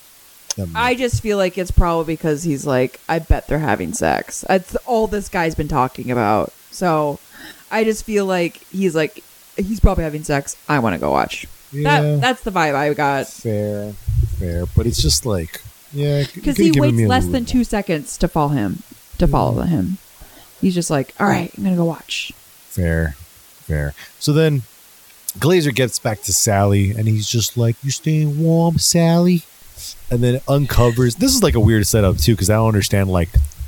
I just feel like it's probably because he's like, I bet they're having sex. That's all this guy's been talking about. So I just feel like he's probably having sex. I want to go watch. Yeah, that's the vibe I got. Fair. But it's just like, because he waits less than 2 seconds to follow him. He's just like, all right, I'm going to go watch. Fair. So then Glazer gets back to Sally, and he's just like, you staying warm, Sally? And then uncovers, this is like a weird setup too, because I don't understand like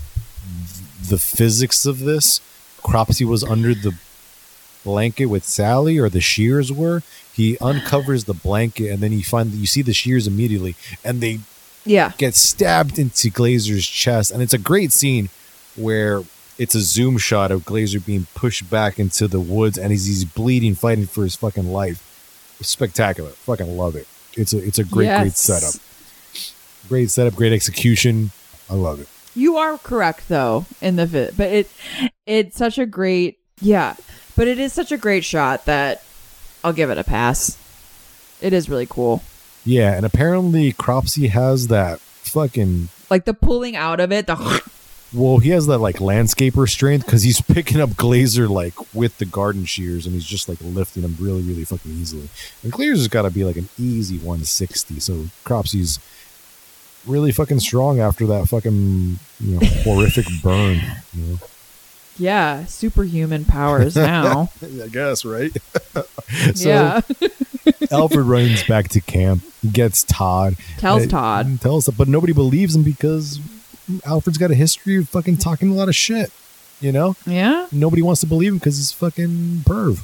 the physics of this. Cropsy was under the blanket with Sally, or the shears were. He uncovers the blanket, and then you see the shears immediately, and they get stabbed into Glazer's chest. And it's a great scene where it's a zoom shot of Glazer being pushed back into the woods, and he's bleeding, fighting for his fucking life. Spectacular. Fucking love it. It's a great setup. Great setup, great execution. I love it. You are correct though in the fit, but it's such a great but it is such a great shot that I'll give it a pass. It is really cool. Yeah, and apparently Cropsy has that fucking like the pulling out of it. Well, he has that like landscaper strength because he's picking up Glazer like with the garden shears, and he's just like lifting him really, really fucking easily. And Glazer's got to be like an easy 160. So Cropsy's really fucking strong after that fucking horrific burn. Yeah, superhuman powers now. I guess, right? So yeah. Alfred runs back to camp, gets Todd, Tells Todd, but nobody believes him because Alfred's got a history of fucking talking a lot of shit. Yeah, Nobody wants to believe him because he's fucking perv.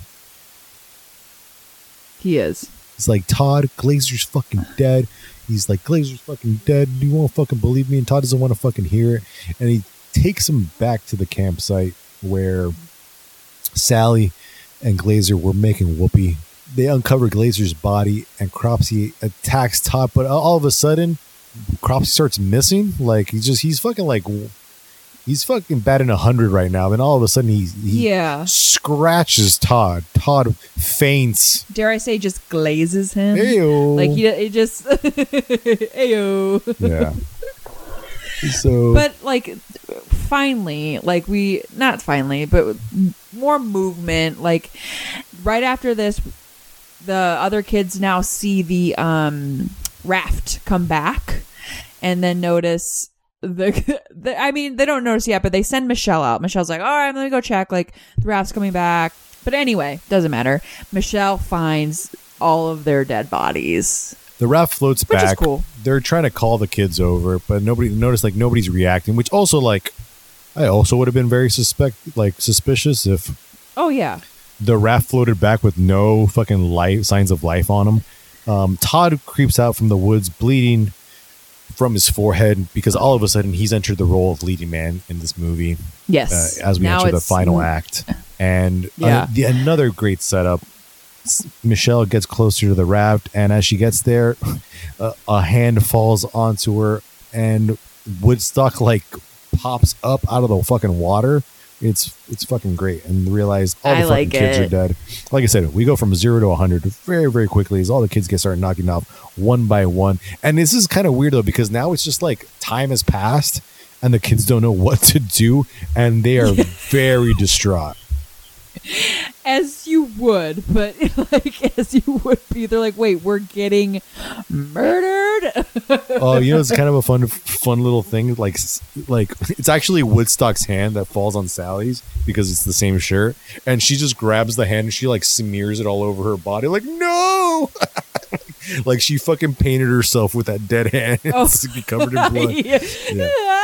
He is. It's like, Todd, Glazer's fucking dead. He's like, Glazer's fucking dead. You won't fucking believe me. And Todd doesn't want to fucking hear it. And he takes him back to the campsite where Sally and Glazer were making whoopee. They uncover Glazer's body and Cropsy attacks Todd. But all of a sudden, Cropsy starts missing. Like, he's fucking batting 100 right now. Then all of a sudden he scratches Todd. Todd faints. Dare I say, just glazes him? Ayo. Like he just ayo. Yeah. So, but like, finally, like not finally, but more movement. Like right after this, the other kids now see the raft come back, and then notice. I mean, they don't notice yet, but they send Michelle out. Michelle's like, all right, let me go check. Like, the raft's coming back. But anyway, doesn't matter. Michelle finds all of their dead bodies. The raft floats which back. Is cool. They're trying to call the kids over, but nobody's reacting, which also, like, I also would have been very suspicious if the raft floated back with no fucking signs of life on him. Todd creeps out from the woods bleeding from his forehead because all of a sudden he's entered the role of leading man in this movie. Yes. As we enter the final act. And another great setup. Michelle gets closer to the raft, and as she gets there, a hand falls onto her, and Woodstock like pops up out of the fucking water. It's fucking great, and realize all the fucking kids are dead. Like I said, we go from 0 to 100 very, very quickly as all the kids start knocking off one by one. And this is kind of weird though, because now it's just like time has passed, and the kids don't know what to do, and they are very distraught. As you would, but like as you would be, they're like, "Wait, we're getting murdered." Oh, it's kind of a fun little thing. Like it's actually Woodstock's hand that falls on Sally's because it's the same shirt, and she just grabs the hand and she like smears it all over her body. Like, no, like she fucking painted herself with that dead hand. It's covered in blood. Yeah.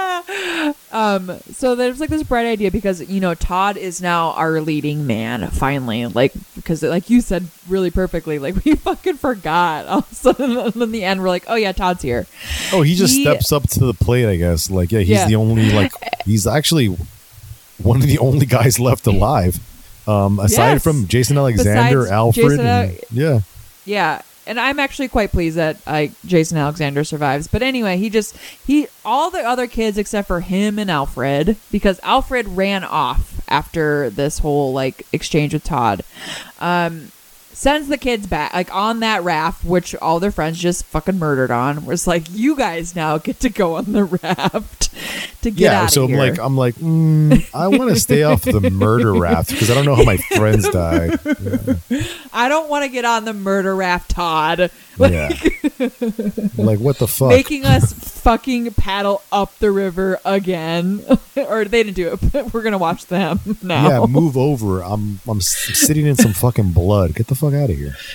So there's like this bright idea because Todd is now our leading man finally, like because like you said really perfectly, like we fucking forgot all of a sudden in the end we're like, oh yeah, Todd's here. Oh, he just steps up to the plate, I guess. Like, he's the only, like, he's actually one of the only guys left alive, aside from Jason Alexander, Alfred, yeah. And I'm actually quite pleased that Jason Alexander survives. But anyway, all the other kids except for him and Alfred, because Alfred ran off after this whole like exchange with Todd, sends the kids back like on that raft, which all their friends just fucking murdered on. Was like, you guys now get to go on the raft to get out of here. I'm like, I want to stay off the murder raft because I don't know how my friends died. Yeah. I don't want to get on the murder raft, Todd. Like what the fuck? Making us fucking paddle up the river again. Or they didn't do it, but we're gonna watch them now. Yeah, move over. I'm sitting in some fucking blood. Get the fuck out of here.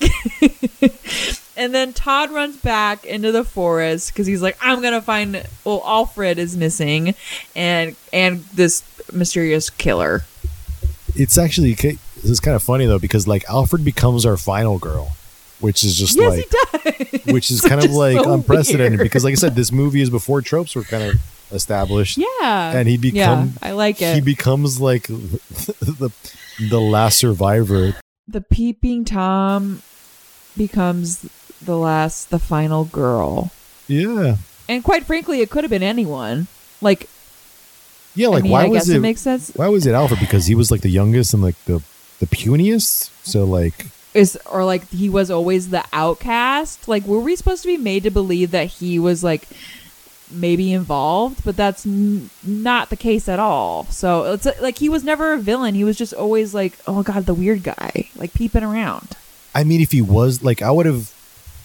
And then Todd runs back into the forest because he's like, I'm gonna find. Well, Alfred is missing, and this mysterious killer. It's actually kind of funny though because like Alfred becomes our final girl, which is just which is kind of like so unprecedented weird. Because like I said, this movie is before tropes were kind of established. Yeah, and I like it. He becomes like the last survivor. The peeping Tom becomes the final girl. Yeah. And quite frankly, it could have been anyone. Like, yeah, like why was it makes sense? Why was it Alfred? Because he was like the youngest and like the puniest. So like he was always the outcast. Like, were we supposed to be made to believe that he was like maybe involved, but that's not the case at all. So it's like he was never a villain. He was just always like, oh god, the weird guy, like peeping around. I mean, if he was like, I would have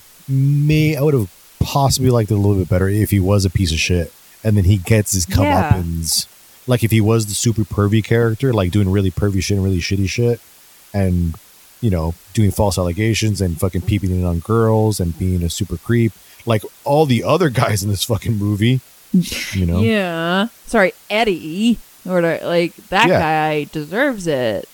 possibly liked it a little bit better if he was a piece of shit, and then he gets his comeuppance. Like if he was the super pervy character, like doing really pervy shit and really shitty shit, and you know, doing false allegations and fucking peeping in on girls and being a super creep, like all the other guys in this fucking movie, you know? Yeah. Sorry, Eddie, or like that guy deserved it.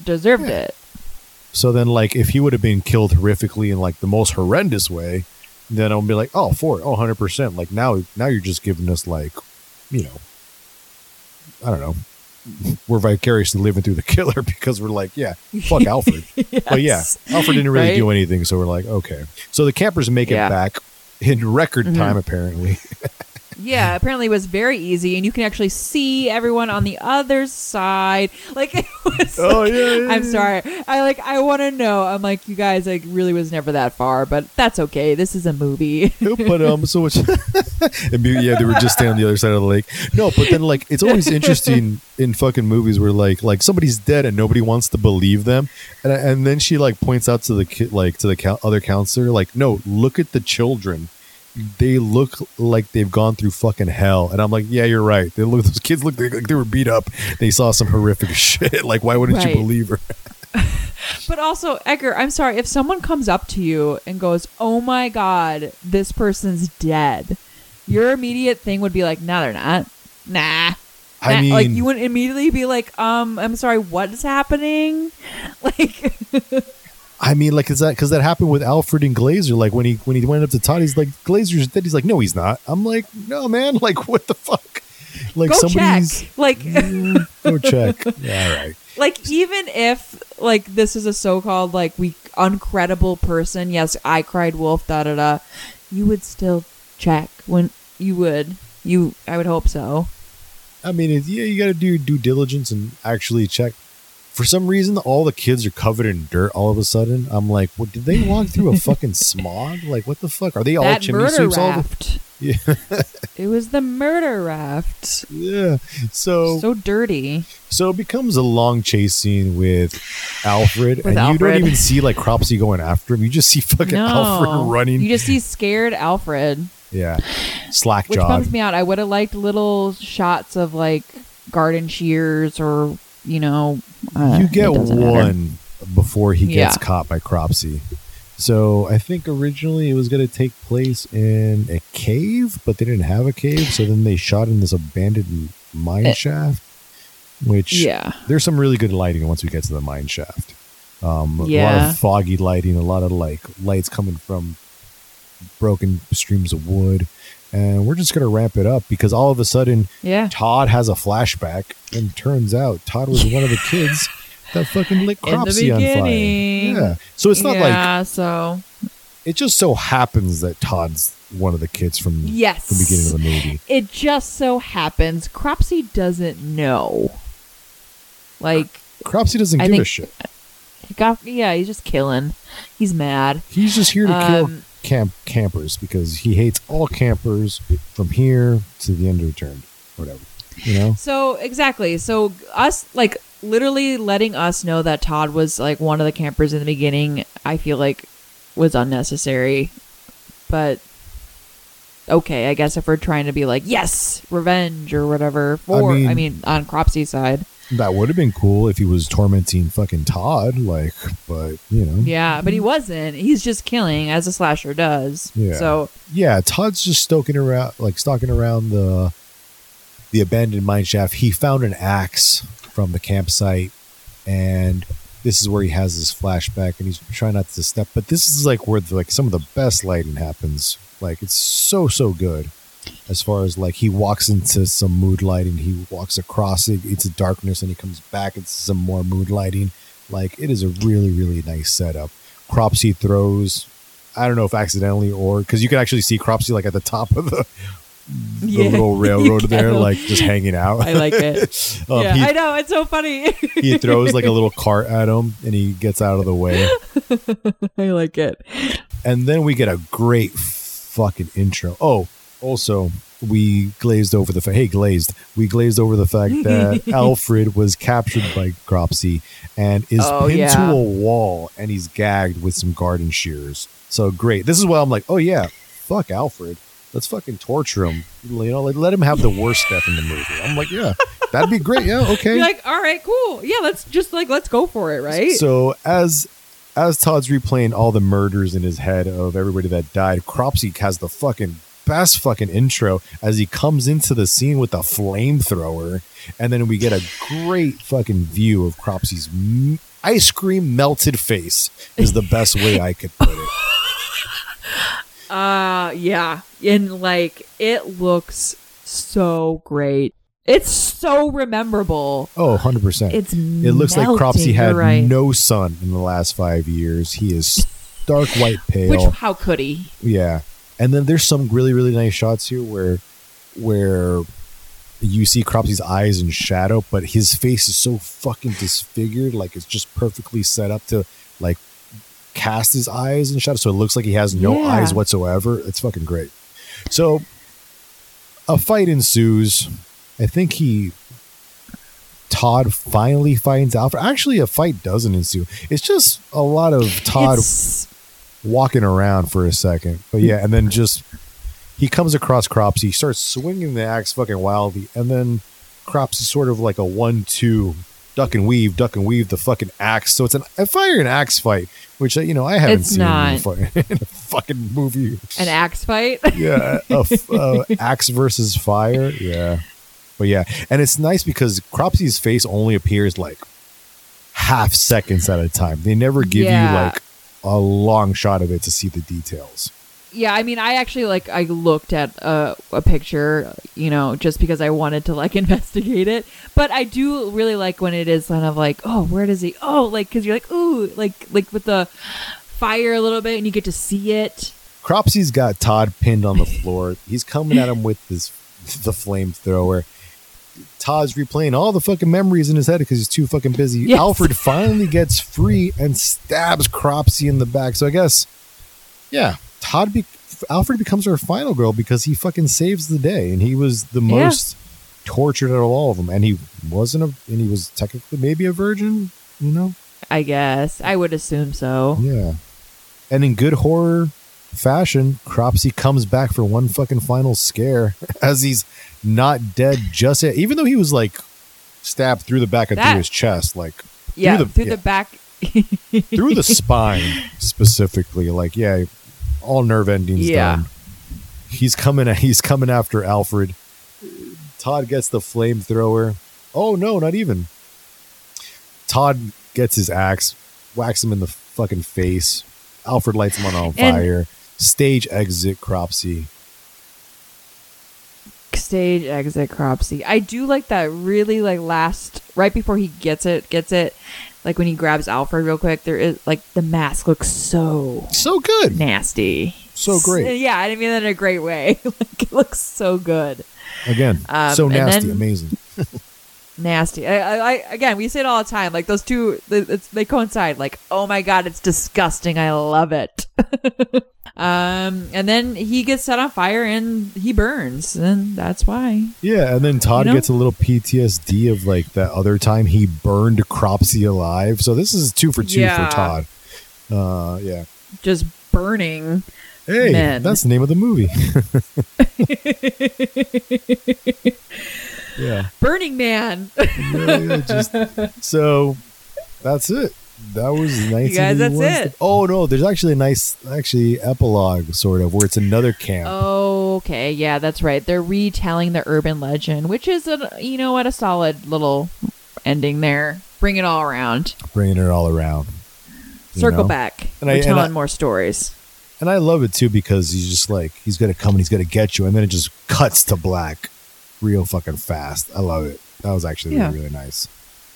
So then, like, if he would have been killed horrifically in like the most horrendous way, then I'll be like, oh, 100%. Like now you're just giving us like, you know, I don't know. We're vicariously living through the killer because we're like, yeah, fuck Alfred. Yes. But yeah, Alfred didn't really do anything. So we're like, okay. So the campers make it back in record time, apparently. Yeah, apparently it was very easy, and you can actually see everyone on the other side. Like it was. I'm sorry. I want to know. I'm like, you guys, like, really was never that far, but that's okay. This is a movie. But so much. And yeah, they were just standing on the other side of the lake. No, but then like it's always interesting in fucking movies where like somebody's dead and nobody wants to believe them, and then she like points out to the kid, like to the other counselor, like, no, look at the children. They look like they've gone through fucking hell. And I'm like, yeah, you're right. Those kids look like they were beat up. They saw some horrific shit. Like, why wouldn't you believe her? But also, Edgar, I'm sorry. If someone comes up to you and goes, oh my God, this person's dead, your immediate thing would be like, no, they're not. Nah. I mean, like, you wouldn't immediately be like, I'm sorry, what is happening? Like... I mean, like, is that because that happened with Alfred and Glazer? Like when he went up to Todd, he's like, Glazer's dead. He's like, no, he's not. I'm like, no, man. Like, what the fuck? Like, go somebody's check. Like, go check. Yeah, all right. Like, even if like this is a so-called like uncredible person, yes, I cried wolf, da da da, you would still check when you would. I would hope so. I mean, you got to do due diligence and actually check. For some reason, all the kids are covered in dirt all of a sudden. I'm like, well, did they walk through a fucking smog? Like, what the fuck? Are they all chimney sweeps? Yeah. It was the murder raft. Yeah. So dirty. So it becomes a long chase scene with Alfred. You don't even see like Cropsy going after him. You just see fucking Alfred running. You just see scared Alfred. Yeah. Slack Which jawed. bums me out. I would have liked little shots of like garden shears or, you know... you get one before he gets caught by Cropsy. So I think originally it was going to take place in a cave, but they didn't have a cave. So then they shot in this abandoned mine shaft, which there's some really good lighting once we get to the mine shaft. A lot of foggy lighting, a lot of like lights coming from broken streams of wood. And we're just going to ramp it up because all of a sudden, Todd has a flashback, and turns out Todd was one of the kids that fucking lit Cropsy on fire. Yeah. So it's not so it just so happens that Todd's one of the kids from the beginning of the movie. It just so happens. Cropsy doesn't know. Like, Cropsy doesn't give a shit. He's just killing. He's mad. He's just here to kill campers because he hates all campers from here to the end of return, whatever, you know. So exactly. So us like literally letting us know that Todd was like one of the campers in the beginning, I feel like was unnecessary. But okay, I guess if we're trying to be like, yes, revenge or whatever, I mean on Cropsy's side. That would have been cool if he was tormenting fucking Todd, like, but, you know. Yeah, but he wasn't. He's just killing, as a slasher does. Yeah. So yeah, Todd's just stalking around the abandoned mine shaft. He found an axe from the campsite, and this is where he has his flashback, and he's trying not to step. But this is like where some of the best lighting happens. Like, it's so good. As far as like he walks into some mood lighting, he walks across it into darkness, and he comes back into some more mood lighting. Like, it is a really, really nice setup. Cropsy throws, I don't know if accidentally or because you can actually see Cropsy like at the top of the little railroad there, like just hanging out. I like it. I know, it's so funny. He throws like a little cart at him, and he gets out of the way. I like it. And then we get a great fucking intro. Oh. Also, we glazed over the fact. Hey, we glazed over the fact that Alfred was captured by Cropsy and is pinned to a wall, and he's gagged with some garden shears. So great. This is why I'm like, oh yeah, fuck Alfred. Let's fucking torture him. You know, let him have the worst death in the movie. I'm like, yeah, that'd be great. Yeah, okay. You're like, all right, cool. Yeah, let's go for it, right? So as Todd's replaying all the murders in his head of everybody that died, Cropsy has the fucking best fucking intro as he comes into the scene with a flamethrower, and then we get a great fucking view of Cropsy's ice cream melted face is the best way I could put it. Yeah. And like, it looks so great. It's so rememberable. Oh, 100%. It looks like Cropsy had no sun in the last 5 years. He is stark white pale. Which, how could he? Yeah. And then there's some really, really nice shots here where you see Cropsy's eyes in shadow, but his face is so fucking disfigured. Like, it's just perfectly set up to, like, cast his eyes in shadow, so it looks like he has no eyes whatsoever. It's fucking great. So a fight ensues. I think Todd finally finds Alfred. Actually, a fight doesn't ensue. It's just a lot of Todd walking around for a second. But yeah, and then just he comes across Cropsy, starts swinging the axe fucking wildly, and then Cropsy's sort of like a 1-2 duck and weave the fucking axe. So it's a fire and axe fight, which, you know, I haven't seen in a fucking movie. An axe fight? Yeah, axe versus fire. Yeah. But yeah, and it's nice because Cropsy's face only appears like half seconds at a time. They never give you like a long shot of it to see the details. Yeah, I mean, I actually I looked at a picture, you know, just because I wanted to like investigate it. But I do really like when it is kind of like, oh, where does he? Oh, like, because you're like, ooh, like with the fire a little bit, and you get to see it. Cropsy's got Todd pinned on the floor. He's coming at him with the flamethrower. Todd's replaying all the fucking memories in his head because he's too fucking busy. Yes. Alfred finally gets free and stabs Cropsy in the back. So I guess, yeah, Alfred becomes our final girl because he fucking saves the day, and he was the most tortured out of all of them, and he was technically maybe a virgin, you know. I guess I would assume so. Yeah, and in good horror fashion, Cropsy comes back for one fucking final scare as he's not dead just yet, even though he was like stabbed through the back and through his chest, like through the back, through the spine specifically, like all nerve endings done. He's coming after Alfred. Todd gets the flamethrower. Oh no, not even. Todd gets his axe, whacks him in the fucking face. Alfred lights him on fire. Stage exit Cropsy. I do like that really like last, right before he gets it, like when he grabs Alfred real quick, there is like the mask looks so good. Nasty. So great. Yeah, I mean that in a great way. Like, it looks so good. Again, so nasty, amazing. Nasty. I again, we say it all the time. Like those two, they coincide. Like, oh my god, it's disgusting. I love it. And then he gets set on fire and he burns, and that's why. Yeah, and then Todd gets a little PTSD of like that other time he burned Cropsy alive. So this is 2 for 2 for Todd. Yeah, just burning. Hey, men. That's the name of the movie. Yeah, Burning Man. So that's it. That was 1981. You guys, that's it. Oh no, there's actually a nice epilogue sort of where it's another camp. Oh, okay, yeah, that's right. They're retelling the urban legend, which is a solid little ending there. Bring it all around. Bringing it all around. Circle back. We're telling more stories. And I love it too because he's just like, he's gonna come and he's gonna get you, and then it just cuts to black real fucking fast. I love it. That was actually really, really nice.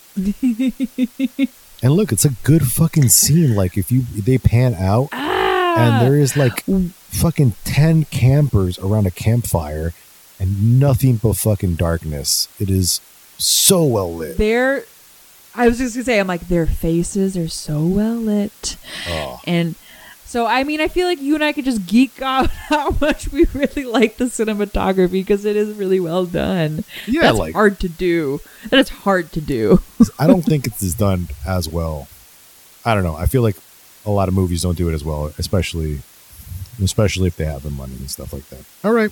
And look, it's a good fucking scene. Like they pan out and there is like fucking 10 campers around a campfire and nothing but fucking darkness. It is so well lit. I was just gonna say, I'm like, their faces are so well lit. Oh. And So, I mean, I feel like you and I could just geek out how much we really like the cinematography because it is really well done. Yeah, That's like hard to do. That is hard to do. I don't think it's done as well. I don't know. I feel like a lot of movies don't do it as well, especially if they have the money and stuff like that. All right.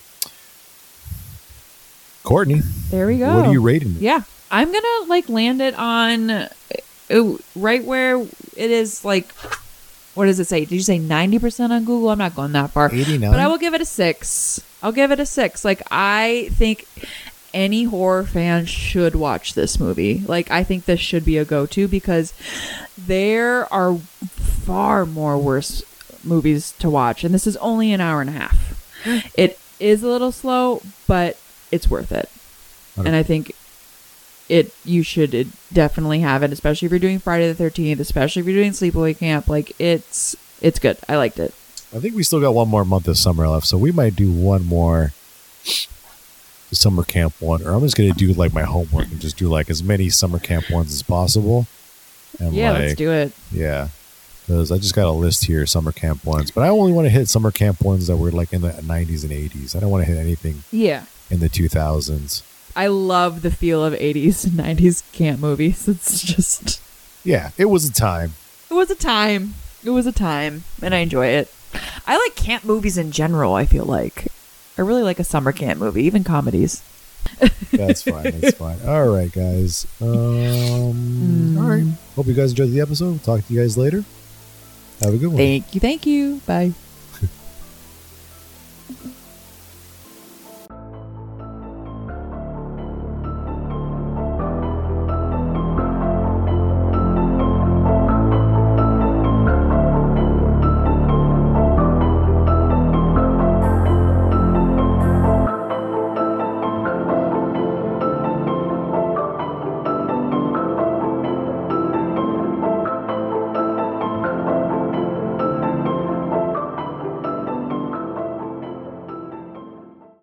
Courtney, There we go. what are you rating it? Yeah. I'm going to like land it on right where it is like, what does it say? Did you say 90% on Google? I'm not going that far. 89? But I will give it a 6. I'll give it a 6. Like, I think any horror fan should watch this movie. Like, I think this should be a go-to because there are far more worse movies to watch. And this is only an hour and a half. It is a little slow, but it's worth it. Okay. And I think you should definitely have it, especially if you're doing Friday the 13th, especially if you're doing Sleepaway Camp. Like, it's good. I liked it. I think we still got one more month of summer left, so we might do one more summer camp one. Or I'm just going to do like my homework and just do like as many summer camp ones as possible. And Yeah, like, let's do it. Yeah. Because I just got a list here, summer camp ones. But I only want to hit summer camp ones that were like in the 90s and 80s. I don't want to hit anything in the 2000s. I love the feel of 80s and 90s camp movies. It's just... Yeah, it was a time. It was a time. It was a time. And I enjoy it. I like camp movies in general, I feel like. I really like a summer camp movie, even comedies. That's fine. That's fine. All right, guys. All right. Hope you guys enjoyed the episode. Talk to you guys later. Have a good one. Thank you. Bye.